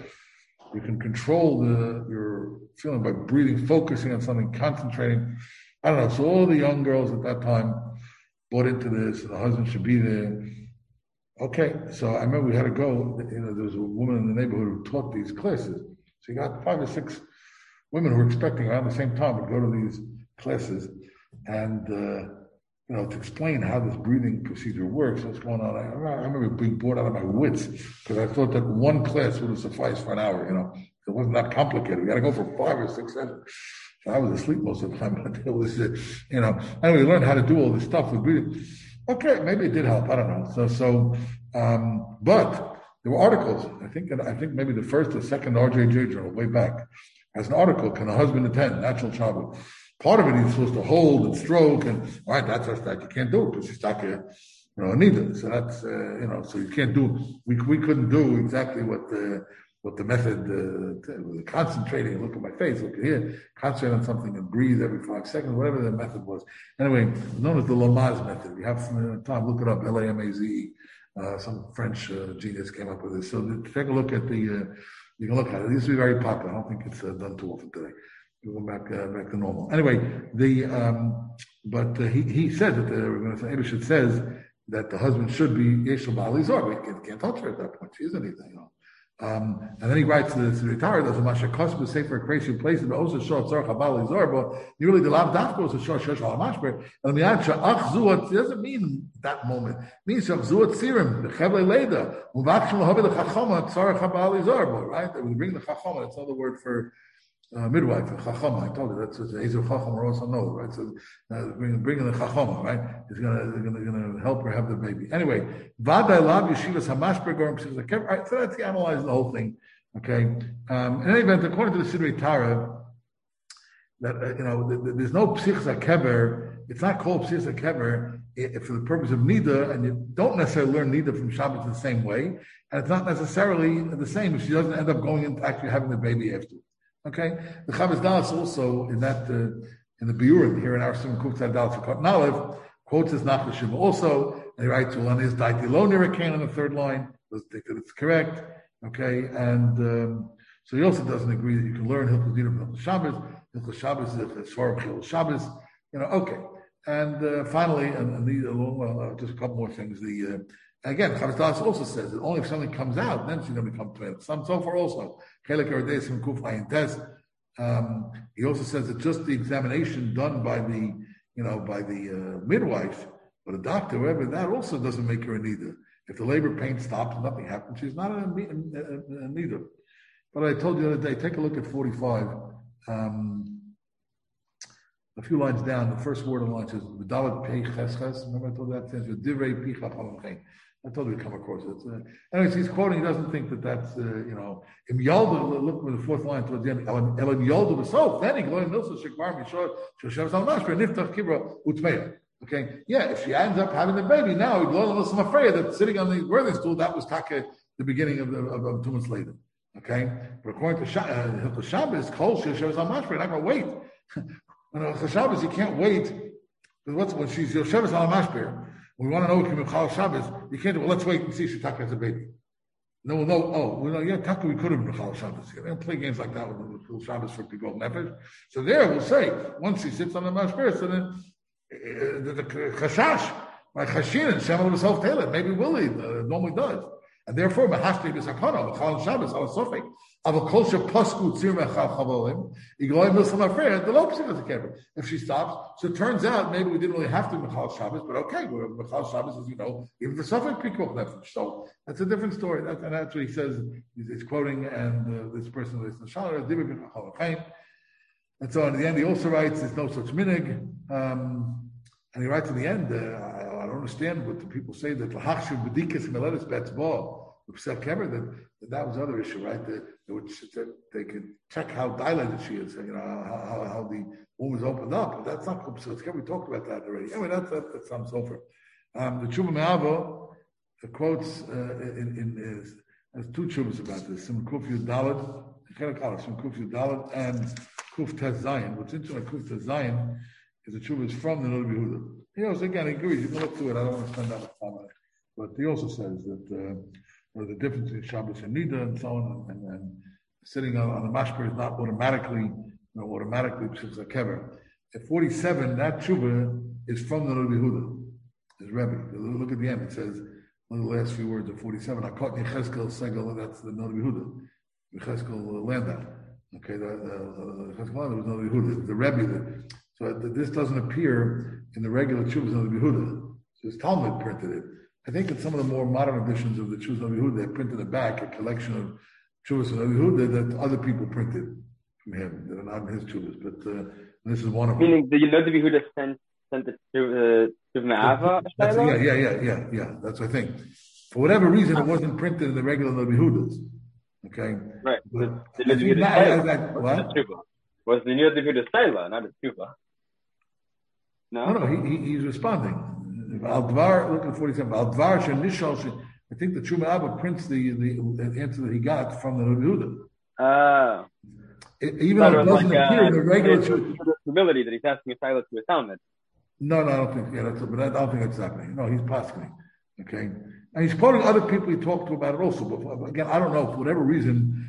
your feeling by breathing, focusing on something, concentrating. I don't know. So all the young girls at that time bought into this, and the husband should be there. Okay, so I remember we had to go. There was a woman in the neighborhood who taught these classes. So you got 5 or 6 women who were expecting around the same time would go to these classes, and to explain how this breathing procedure works, what's going on. I remember being bored out of my wits because I thought that one class would have sufficed for an hour. It wasn't that complicated. We got to go for 5 or 6 sessions. So I was asleep most of the time. Anyway, we learned how to do all this stuff with breathing. Okay, maybe it did help. I don't know. But there were articles. I think maybe the first or second RJJ journal way back has an article. Can a husband attend natural childbirth? Part of it he's supposed to hold and stroke, and all right, that's that you can't do it because he's stuck here, neither. So that's so you can't do. We couldn't do exactly what the method, concentrating, look at my face, look at here, concentrate on something and breathe every 5 seconds, whatever the method was. Anyway, known as the Lamaze method. If you have some time, look it up, Lamaze. Some French genius came up with this. So take a look at you can look at it. It used to be very popular. I don't think it's done too often today. We'll go back to normal. Anyway, but he said that Abishad says that the husband should be Yeshua Ba'ali Zor. He can't touch her at that point. She isn't anything, and then he writes to the Ritara, there's a Mashakos with Sefer crazy places, but also short Tzor Chabali Zorbo. Usually the Lav Dafko is a short Shosh Al Mashber. And the Miyadsha Ach Zuat doesn't mean that moment. It means Zuat Sirim, the Chevle Leda, Muvakshim Lahavi the Chachoma, Tzor Chabali Zorbo, right? We bring the Chachoma, that's another word for midwife, Chachama. I told you that's what Ezer Chachama also knows, right? So bringing the Chachama, right? Is gonna help her have the baby. Anyway, Vaday Lav Yeshivas Hamashber Gorm Psichos. Right, so that's analyzing the whole thing. Okay. In any event, according to the Sidrei Tara, that there's no Psichos Kever. It's not called Psichos Kever for the purpose of Nida, and you don't necessarily learn Nida from Shabbat the same way, and it's not necessarily the same if she doesn't end up going into actually having the baby afterwards. Okay, the Chavos Dalas also in that in the Biurim here in our Simon Kuf Tzad Dalas for Nalev quotes his Nachla Shiva also, and he writes on his Daiti Lo Nirakan on the 3rd line. Doesn't think that it's correct. Okay, and so he also doesn't agree that you can learn Hilchos Dina from Hilchos Shabbos. Hilchos Shabbos is a Svar of Hilchos Shabbos. Okay, and finally, and these just a couple more things. Again, Chavos Dalas also says that only if something comes out, then she's going to become twin. Some so far also. He also says that just the examination done by the midwife But a doctor, whatever, that also doesn't make her a nida. If the labor pain stops and nothing happens, she's not a nida. But I told you the other day, take a look at 45. A few lines down, the first word of the line says, V'dalet pei ches. Remember I told you that? It says, V'divrei picha chalam chein. I told you we come across it. Anyways, he's quoting, he doesn't think that that's, Im Yalda, look at the fourth line towards the end, Elam Yalda v'sof, then he goes, Nilsa Shekbar Mishor, Shoshem Sal Mashper, Niftach Kibra, Utmeya. Okay, yeah, if she ends up having the baby, now, I'm afraid that sitting on the birthing stool, that was Taka, the beginning of 2 months later. Okay, but according to Shabbos, Kol Shoshem Sal Mashper, you're not going to wait. On Shabbos, you can't wait. Because when she's Yosheves al Mashper, we want to know if Chal Shabbos, you can't do, well, let's wait and see if she Taka has a baby. No, yeah, Taka, we could have been Chal Shabbos. You don't play games like that with Shabbos for people Nefesh. So there, we'll say, once she sits on the Mashper, so then the Chashash, like Chashin and Shemal himself tailored, maybe Willie normally does. And therefore, Mahashti B'Sakana, Chal Shabbos, al Sofek. If she stops, so it turns out maybe we didn't really have to Mechal Shabbos, but okay, Mechal Shabbos, as you know, even the Suffolk Pikuch Nefesh. So that's a different story. And that's what he says. He's quoting, and this person is and so in the end, he also writes, "There's no such minig," and he writes in the end, I don't understand what the people say that lahachshu b'dikas meledes betzbo. That was the other issue, right? They could check how dilated she is, how the womb is opened up. But that's not Kupsat. We talked about that already. Anyway, that's some sofer. The Tshuva Me'ava quotes has two tshuvas about this. Some Kuf Yud Daled, some Kuf Yud Daled, and Kuf Tes Zayin. What's interesting, Kuf Tes Zayin is the tshuva is from the Noda B'Yehuda. He again agrees. You can look through it. I don't want to spend that much time on it. But he also says that. The difference between Shabbos and Nida and so on, and sitting on the mashper is not automatically P'sich Kever. At 47, that tshuva is from the Noda B'Yehuda, his Rebbe. Look at the end, it says, one of the last few words of 47, Akot Yecheskel Segel, that's the Noda B'Yehuda, Yecheskel Landau. Okay, the Yecheskel Landau was Noda B'Yehuda, the Rebbe. So this doesn't appear in the regular tshuvas of Noda B'Yehuda. So his Talmud printed it. I think that some of the more modern editions of the Chuvas of Yehuda, they printed in the back a collection of Chuvas of Yehuda that other people printed from him that are not in his Chuvas. But this is one of them. Meaning, the Noda B'Yehuda sent it to Me'ava? Yeah. That's what I think. For whatever reason, it wasn't printed in the regular Noda B'Yehudas. Okay. Right. The Noda B'Yehuda was the Noda B'Yehuda Seila, not a Tshuva. No, he's responding. Al-Dvar, look at 47. Al-Dvar Shenishal, I think the Tshuva Abba prints the answer that he got from the Noda B'Yehuda. Even though it doesn't appear in the regular possibility that he's asking a pilot to a Talmud. No, I don't think. Yeah, but I don't think that's happening. No, he's passing. Okay, and he's quoting other people he talked to about it also. But again, I don't know for whatever reason.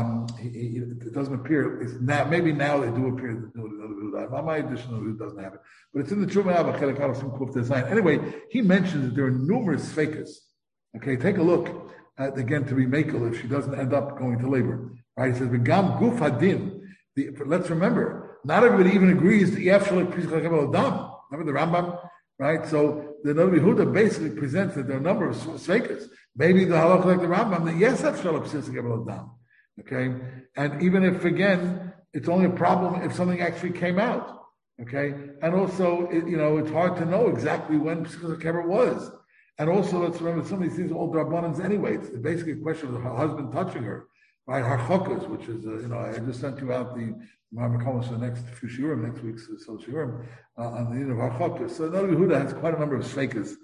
It doesn't appear. It's now, maybe now they do appear. My edition of it doesn't have it, but it's in the Tshuva Abba Chelek from Kuf Design. Anyway, he mentions that there are numerous fakas. Okay, take a look at, again to be makel if she doesn't end up going to labor. Right? He says, "Begam guf hadin." Let's remember, not everybody even agrees that Yef Shalek Pishchak Adam. Remember the Rambam, right? So the Noda B'Yehuda basically presents that there are a number of fakas. Maybe the halach like the Rambam that yes, Yef Shalek Pishchak Adam. Okay, and even if again it's only a problem if something actually came out. Okay, and also it's hard to know exactly when Pishchak Kever was. And also let's remember some of these things are all drabbanans anyway. It's basically a question of her husband touching her, right? Harchokas, which is I just sent you out the Marmakomas for the next few shiurim, next week's so shiurim on the of Harchokas. So Noda B'Yehuda has quite a number of shveikas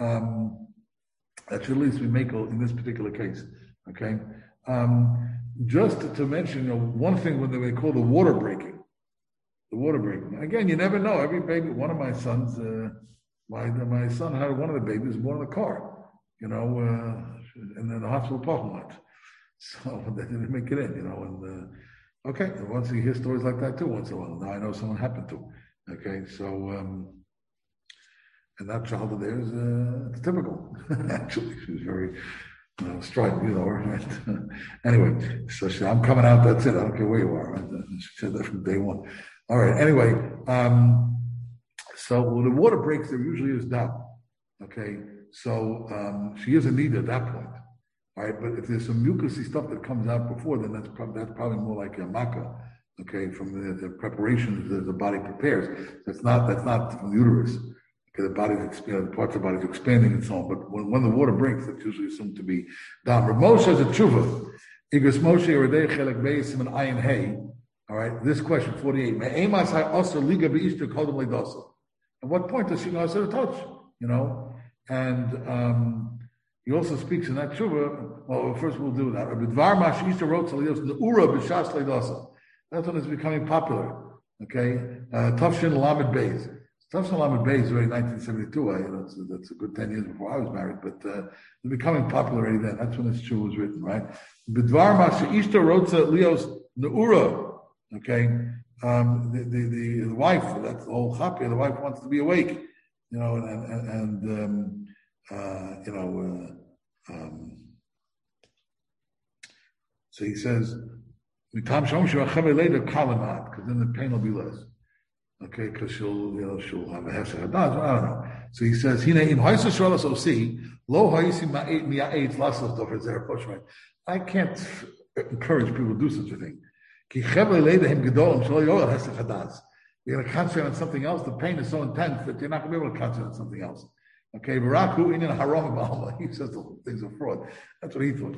that should at least be makel in this particular case. Okay. Just to mention, one thing when they call the water breaking. Again, you never know. Every baby, one of my sons, my son had one of the babies born in the car, and then the hospital parking lot. So they didn't make it in, and okay. And once you hear stories like that too, once in a while. Now I know someone happened to. Okay, so and that child of theirs, it's typical. Actually, she was very. Strike, right? Anyway, so I'm coming out, that's it. I don't care where you are. Right? She said that from day one. All right, anyway, so when the water breaks, there usually is doubt. Okay, so she is a nida at that point. All right, but if there's some mucousy stuff that comes out before, then that's probably more like a makkah. Okay, from the preparation the body prepares. That's not from the uterus. Okay, the body's the parts of the body's expanding and so on. But when the water breaks, that's usually assumed to be dam. Rav Moshe has a tshuva. Igros Moshe Yerdei Chelek Beis and Ayin Hey. All right, this question 48. Me'emas hay also liga beishter kodem leidasa. At what point does she know how to touch? You know, and he also speaks in that tshuva. Well, first we'll do that. B'dvar ma sheishter wrote to lios neura b'shas leidasa. That's when it's becoming popular. Okay, Tafshin Lamed Beis. Tafshin Lamed Beis is already 1972. That's a good 10 years before I was married, but it's becoming popular already then. That's when this tshuva was written, right? B'dvar ma sheishter wrote to lios neura. Okay, the wife, that's the whole chapia. The wife wants to be awake, you know, so he says, because then the pain will be less. Okay, because she'll have a hefsek hadas. I don't know. So he says, I can't encourage people to do such a thing. You're going to concentrate on something else. The pain is so intense that you're not going to be able to concentrate on something else. Okay, he says the whole thing's a fraud. That's what he thought.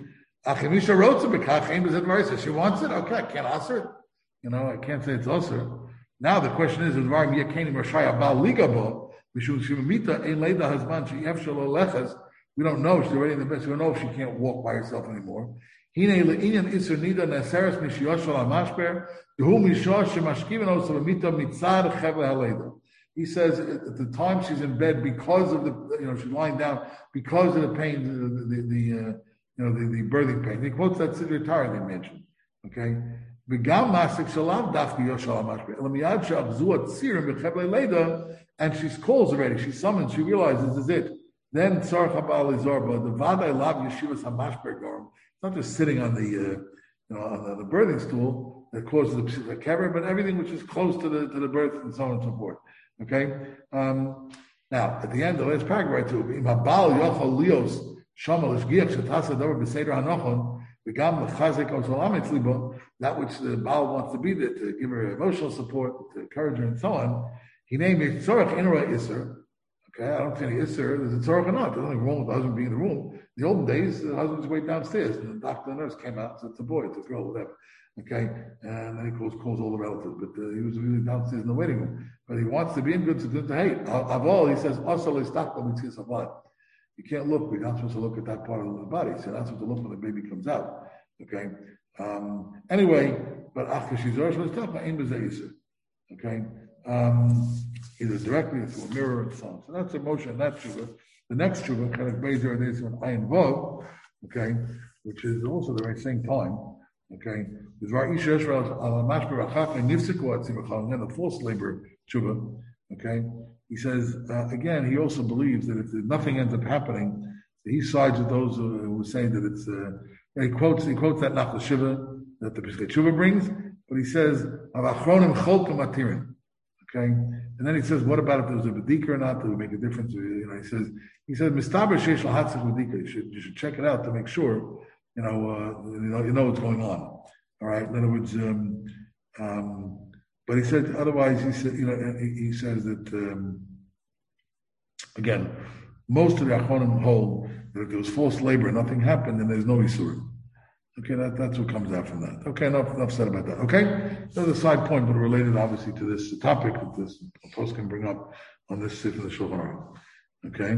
She wants it. Okay, I can't ask her. You know, I can't say it's usher. Now the question is, we don't know. She's already in the best. We don't know if she can't walk by herself anymore. He says at the time she's in bed because of the, she's lying down because of the pain, the birthing pain. He quotes that Siddur Torah they mentioned. Okay, and she calls already. She summons. She realizes this is it. Then tzarich habal izorba the vaday lav yeshivas hamashber gorm. Not just sitting on the on the birthing stool that causes the kever, but everything which is close to the birth and so on and so forth. Okay. Now at the end of the last paragraph, too, that which the Baal wants to be there to give her emotional support, to encourage her, and so on. He named it tzorach inra iser. Okay, I don't see any isser. There's a tzorach or not. There's nothing wrong with the husband being in the room. In the olden days, the husband was waiting downstairs, and the doctor and the nurse came out and said, it's a boy, it's a girl, whatever. Okay, and then he calls all the relatives, but he was really downstairs in the waiting room. But he wants to be in good to hate. Avol, he says, you can't look. We're not supposed to look at that part of the body. So you're not supposed to look when the baby comes out. Okay. Anyway, but after she's okay. Either directly or through a mirror and so on. So that's emotion, that tshuva. The next tshuva, kind of based on this one, ayin vav, okay, which is also the very same time. Okay, and then the false labor tshuva. Okay, he says again. He also believes that if nothing ends up happening, he sides with those who say that it's. He quotes that Nachal Shiva that the Pesach Tshuva brings, but he says avachronim cholkim atirin. Okay, and then he says, what about if there's a bedika or not? Does it make a difference? He says mistaber sheish lahatzich bedika. You should check it out to make sure. You know what's going on. All right. In other words, but he said otherwise. He said, he says that again, most of the Achronim hold that if there was false labor and nothing happened, then there's no isur. Okay, that's what comes out from that. Okay, enough said about that. Okay, there's a side point, but related obviously to this topic that this post can bring up on this sif in the Shulchan Aruch. Okay.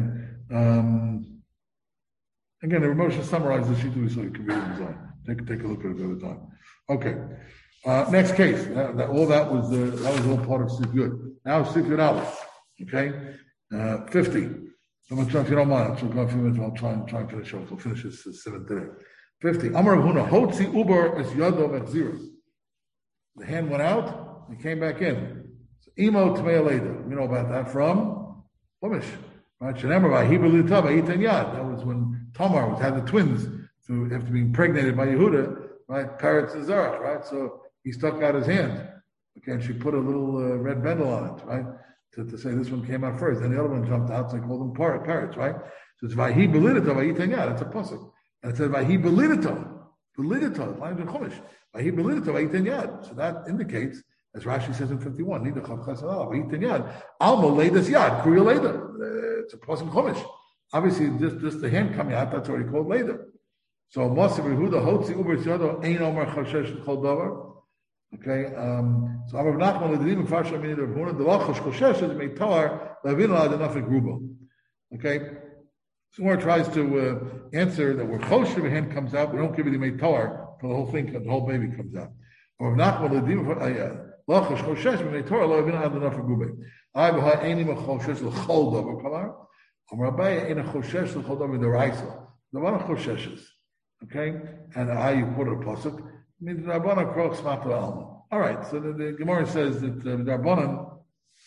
Again, the Ramosha summarizes the Shitu so you can read it design. Take a look at it every time. Okay. Next case. All that was all part of Sif Yud. Now Sif Yud Aleph. Okay. 50. I'm going to try, if you don't mind, I'll go a few minutes. I'll try and finish off. We'll finish this 7 today. 50. Amar Huna Hotzi Uber is Yodov at 0. The hand went out. It came back in. So Imo Tmei Leda. You know about that from Chumash. Right? That was when Tamar had the twins after being impregnated by Yehuda, right? Parrots and Zarach, right? So he stuck out his hand. Okay, and she put a little red bendel on it, right? to say this one came out first. Then the other one jumped out, so they called them parrots, right? So it's Vahi Belidito, Vahi Tenyad. It's a pasuk. And it says Vahi Belidito, line of Chumash. Vahi Belidito, Vahi Tenyad. So that indicates, as Rashi says in 51, Nida Chav Chesed Vahi Tenyad, Alma Leidas Yad, Kuriya Leda. It's a pasuk Chumash. Obviously, just the hand coming out, that's already called Leda. So Moshe Rehuda Hotzi Uber Yodo Ein Omer Choshesh Chol Davar. Okay, so Amar Nachman Ledim Farsha Mini Rav Huna Delach Choshesh is Meitar Lavin Ad Nafik Grubo. Okay, so Gemara tries to answer that where Choshesh the hand comes out, we don't give it the Meitar for the whole thing, the whole baby comes out. Or Nachman Ledim Lach Choshesh Meitar Lavin Ad Nafik Grubo. I have any Choshesh Chol Davar Kamar. Amar Abaye Ein Choshesh Chol Davar Deraisa. The one of Chosheshes. Okay, and how you put a pasuk means Rabbanan Krok Smato Alma. All right, so the Gemara says that the Rabbanan,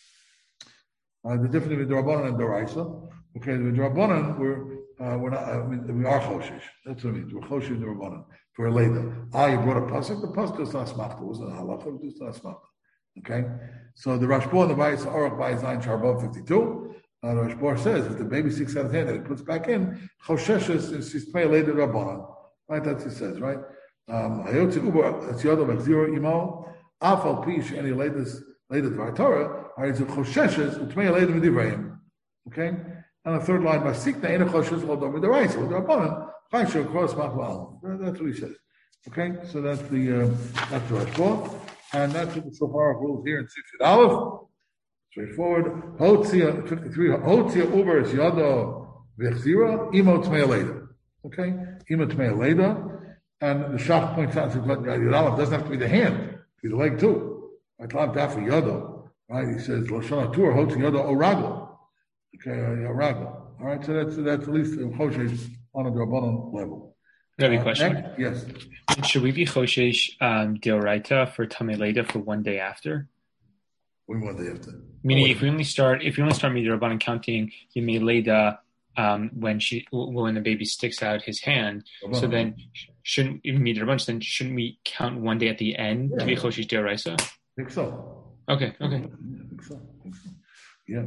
the difference between the Rabbanan and the Raisa. Okay, the Rabbanan we're not. We are Choshesh. That's what it means. We're Choshesh the Rabbanan for a later. You brought a pasuk. The pasuk is not Smachta. It wasn't a halacha. It was just not Smachta. Okay, so the Rashba and the Bayis Aruch Bayis Zayin Sharbab 52. The Rashba says if the baby sticks out his hand and he puts back in, Choshesh is pay later Rabbanan. Right, that's what it says, right? Hayotzi Uber, it's Yodo Mechziro Imo, Afal Pish, any latest Dvar Torah, it's a Chosheshes, Utmei later Midivrayim. Okay? And the third line, Masikna, Ena Choshes, Lodom, Midaraisa, with Rabbanan, Chaysho, Cross, Machval. That's what he says. Okay? So that's the Rashba. And that's what the Shofar rules here in Sifid Aleph. Straightforward. Hotzia, 53, Hotzia Uber is Yodo Mechziro, Imo Tmei later. Okay, Imatmei Leda, and the Shach points out that Yudalef doesn't have to be the hand, it can be the leg too. Right, Dafi Yodo, right? He says Loshana Tur Hotzi Yodo Orago. Okay, Orago. All right, so that's at least Choshesh on a Rabbanon level. I have a question. Yes. Should we be Choshesh Deoraita for Tamei Leda for one day after? When 1 day after? Meaning, if we only start Midrabanan counting Yemei Leda. When the baby sticks out his hand, so then shouldn't we count 1 day at the end to be Choshesh Deoraisa? I think so. Okay. I think so. Yeah.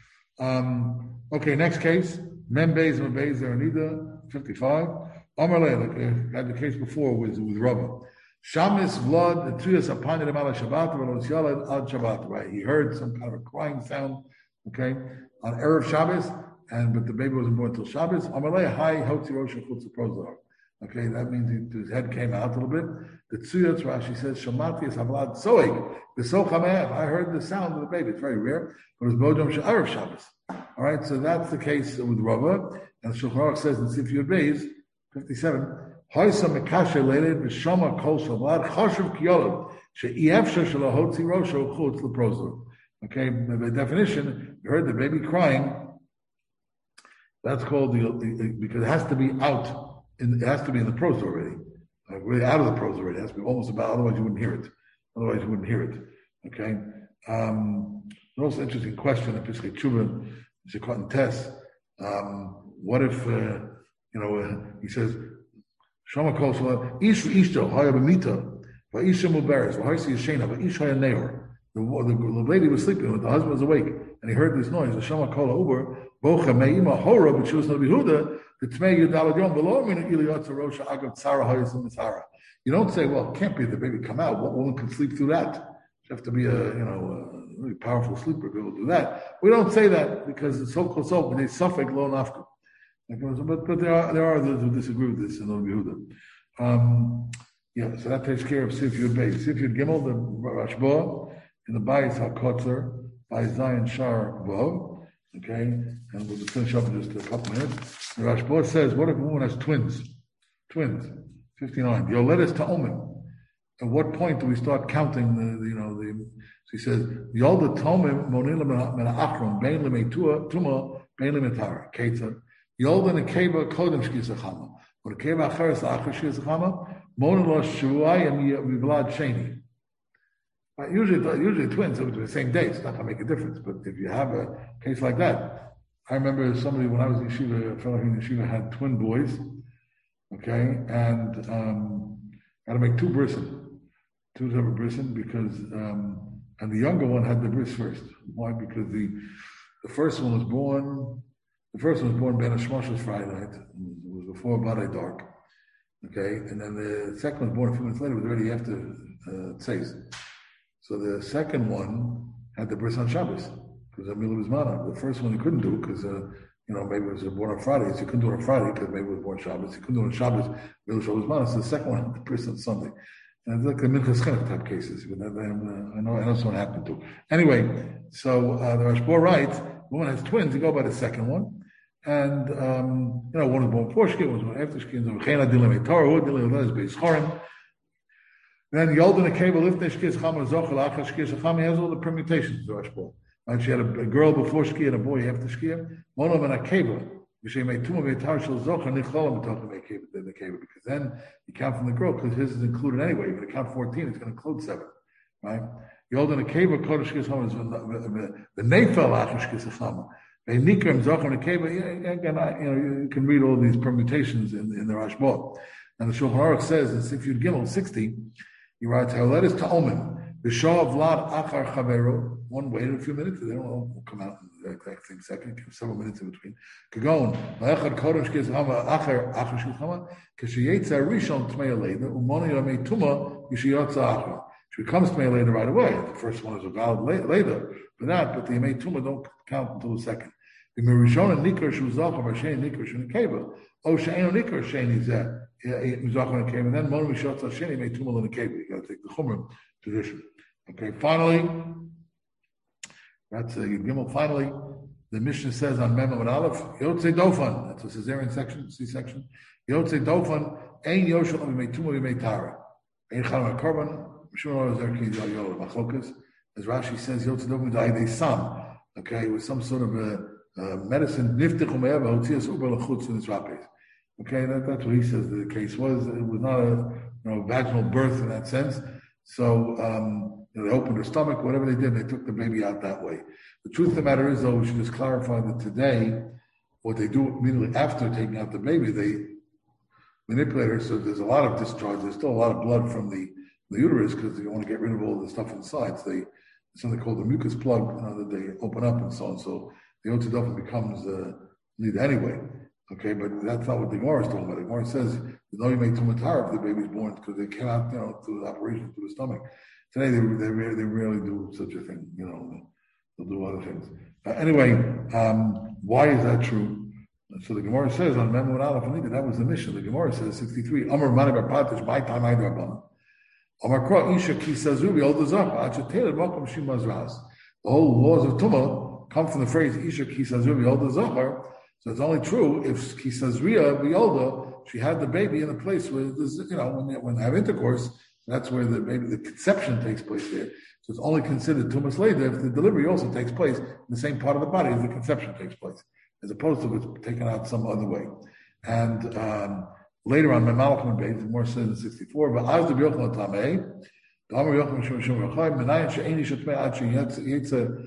Okay, next case. Membeis Zeranida 55. Amarle, had the case before with Rava. Shamis blood, the trias upon the Mala Shabbat, when it was yelled on Shabbat, right? He heard some kind of a crying sound, okay, on Erev Shabbos. But the baby wasn't born until Shabbos. Amalei Hai Hotzi Rosh Chutz Prozor. Okay, that means his head came out a little bit. The Tzuyatz Rashi says Shamati is Havlad Soig. The Sochamev. I heard the sound of the baby. It's very rare, but it's Bodom Sha'arav Shabbos. All right, so that's the case with Rava. And Shulchan Aruch says in Sifyud Beis 57. Hoysa Mekashe Leiled B'Shama Kol Shavlad Choshev Kiyolov She'Efsha Shelo Hotzi Rosh Chutz Prozor. Okay, by definition, you heard the baby crying. That's called because it has to be out. It has to be in the prose already. Really out of the prose already. It has to be almost about. Otherwise, you wouldn't hear it. Okay. There's also an interesting question in Piskei Tshuva, Shekot Tes. What if he says, "Shama Kol Shalom Ish Ishto Haya B'Mita Va'Isha Muberes V'Harsi Yishena Va'Ish Haya Neor." The lady was sleeping, but the husband was awake, and he heard this noise. The Shama Kol Uber Bocha Me'ima Hora, but she was not Behuda. The Tmei Yudalad Yom Below Mina Iliyotza Rosha Agav Tzara Hayasim Mitzara. You don't say, well, it can't be the baby come out. What woman can sleep through that? You have to be a really powerful sleeper to be able to do that. We don't say that because it's so close up, and they suffer lo nafka. But there are others who disagree with this in Behuda. So that takes care of Sifyud Beis. Sifyud Gimel, the Rashba, in the Bayis HaKotzer, by Zayin Shar Vav. Okay, and we'll just finish up in just a couple minutes. The Rashba says, what if a woman has twins? 59. Yoledes Ta'omim. At what point do we start counting so he says, Yolda Ta'omim Monila Mena Achron, Bein Lemetua, Tuma, Bein Lemetara, Ketzah. Yolda Nekeva Kodem Shkizachama. Or Nekeva Acheres Achar Shkizachama, Monila Shuayim Yivlad Sheni. Usually twins are the same day. It's not going to make a difference. But if you have a case like that, I remember somebody when I was in yeshiva, a fellow in yeshiva had twin boys, okay, and had to make two separate brisen because and the younger one had the bris first. Why? Because the first one was born. The first one was born Ben Hashmoshes Friday night. It was before Badai dark. Okay, and then the second one was born a few minutes later. It was already after Tzeis. So the second one had the bris on Shabbos because Amila was mana. The first one he couldn't do because maybe it was born on Friday. So he couldn't do it on Friday because maybe it was born Shabbos. He couldn't do it on Shabbos. Amila was mana. So the second one had the bris on Sunday. And it's like the Minchas Chinuch type cases. I know someone happened to. Anyway, so the Rashba writes, the woman has twins. You go by the second one. And, one is born before Shkia, one is born after Shkia, and Chena Dilim Eitar, who Dilim Eitar is Beis Chorim. Then Yoldan Akeva, Lifnei Shkia Chama Zochel, Achas Shkia Chama, he has all the permutations, the Rashba. Right? She had a girl before Shkia and a boy after Shkia. Monom and Akeva, Yishay Meituma Veitar Shel Zochel, Nicholam B'tochim Akeva, because then you count from the girl, because his is included anyway. You're going to count 14, it's going to include 7. Right? Yoldan Akeva, Kodesh Shkia Chama, is the Neifel Achas Shkia Chama. Again, you can read all these permutations in the Rashba. And the Shulchan Aruch says in Sif Yud Gimel 60, he writes, "Let us to Omen, B'Shah Vlad Achar Chavero." One waited a few minutes; they don't all come out in the exact same second. Give several minutes in between. Kagon La'echad Kodem Shkis Chama Achar Shkis Chama K'Sheyetza Rishon Tmei Leida Umoni Yamei Tuma Yishiyotza Achar. She becomes Tmei Leida right away. The first one is a valid later, but the Yamei Tuma don't count until the second. The Mirishon and Nikar Shuzachar Vashen Nikar Shunikeva. Oh, Shein Nikar Shein is that Mizachar and Keva. And then Mon Mishot Sheni made Tumal and Keva. You got to take the Chumrah position. Okay, finally, that's Gimel. Finally, the Mishnah says on Mem and Aleph, Yotze Dofan. That's a cesarean section, C-section. Yotze Dofan. Ein Yoshel Avi made Tumal made Tara. Ein Chalam Karban. Mishmar Zerki Yol Machlokas. As Rashi says, Yotze Dofan died a son. Okay, it was some sort of a medicine, niftechum ever, hotzias uber lechutz in his rapes. Okay, that's what he says the case was. It was not a vaginal birth in that sense. So they opened her stomach, whatever they did, they took the baby out that way. The truth of the matter is, though, we should just clarify that today, what they do immediately after taking out the baby, they manipulate her so there's a lot of discharge. There's still a lot of blood from the uterus because they want to get rid of all the stuff inside. So there's something called the mucus plug that they open up and so on. So the Yotze Dofan becomes need anyway. Okay, but that's not what the Gemara is talking about. The Gemara says no, you make too much tar if the baby's born because they came out, through the operation through the stomach. Today they rarely do such a thing. They'll do other things. Anyway, why is that true? So the Gemara says on Mem and Aleph Anita, that was the mission. The Gemara says 63. Amar Mani Bar Patish, my time I Rabban. Amar Kra Isha Kisazubi Al Dazach Achatel Makom Shimazras. The whole laws of Tumah come from the phrase Isha Kisazria V'yolda Zachar. So it's only true if Kisazria V'yolda, she had the baby in a place where there's, when they have intercourse, that's where the conception takes place there. So it's only considered Tumas Leida if the delivery also takes place in the same part of the body as the conception takes place, as opposed to it's taken out some other way. And later on, Memalach and Beis, the more says in 64, V'az the B'yochel Tamei, D'amar Yochel Mishum Mishum Rachai, Menayin She'eni Shetmei Ad She'yetze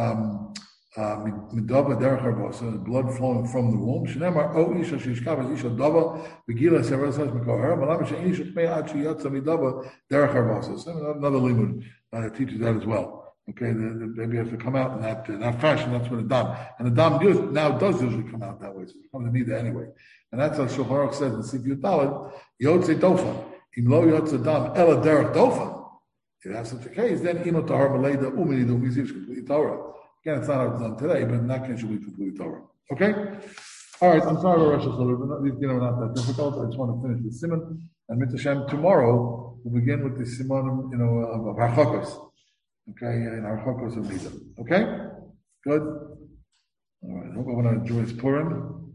Midava derech harbasa, blood flowing from the womb. Shenemar o isha shishkavas isha dava begila serasas mekoher. Malam she'eni shutmei ad sheyatza midava derech harbasa. So another limud teaches that as well. Okay, the baby has to come out in that fashion. That's what a dam, and the dam does usually come out that way. So it comes to neither anyway, and that's what Shulchan Aruch says in Sif Yud Daled. Yotze Dofan im lo yotze dam ela derech dofan. If that's such a case, then ino tahar maleda umini do miziv completely Torah. Again, it's not how it's done today, but in that case, it will be completely Torah. Okay? All right, I'm sorry about Rosh Hashanah. Not that difficult. I just want to finish the Simon. And Mitzvah Shem, tomorrow, we'll begin with the Simon, of Harchokos. Okay? In Harchokos of Nida. Okay? Good? All right. I hope everyone enjoys Purim.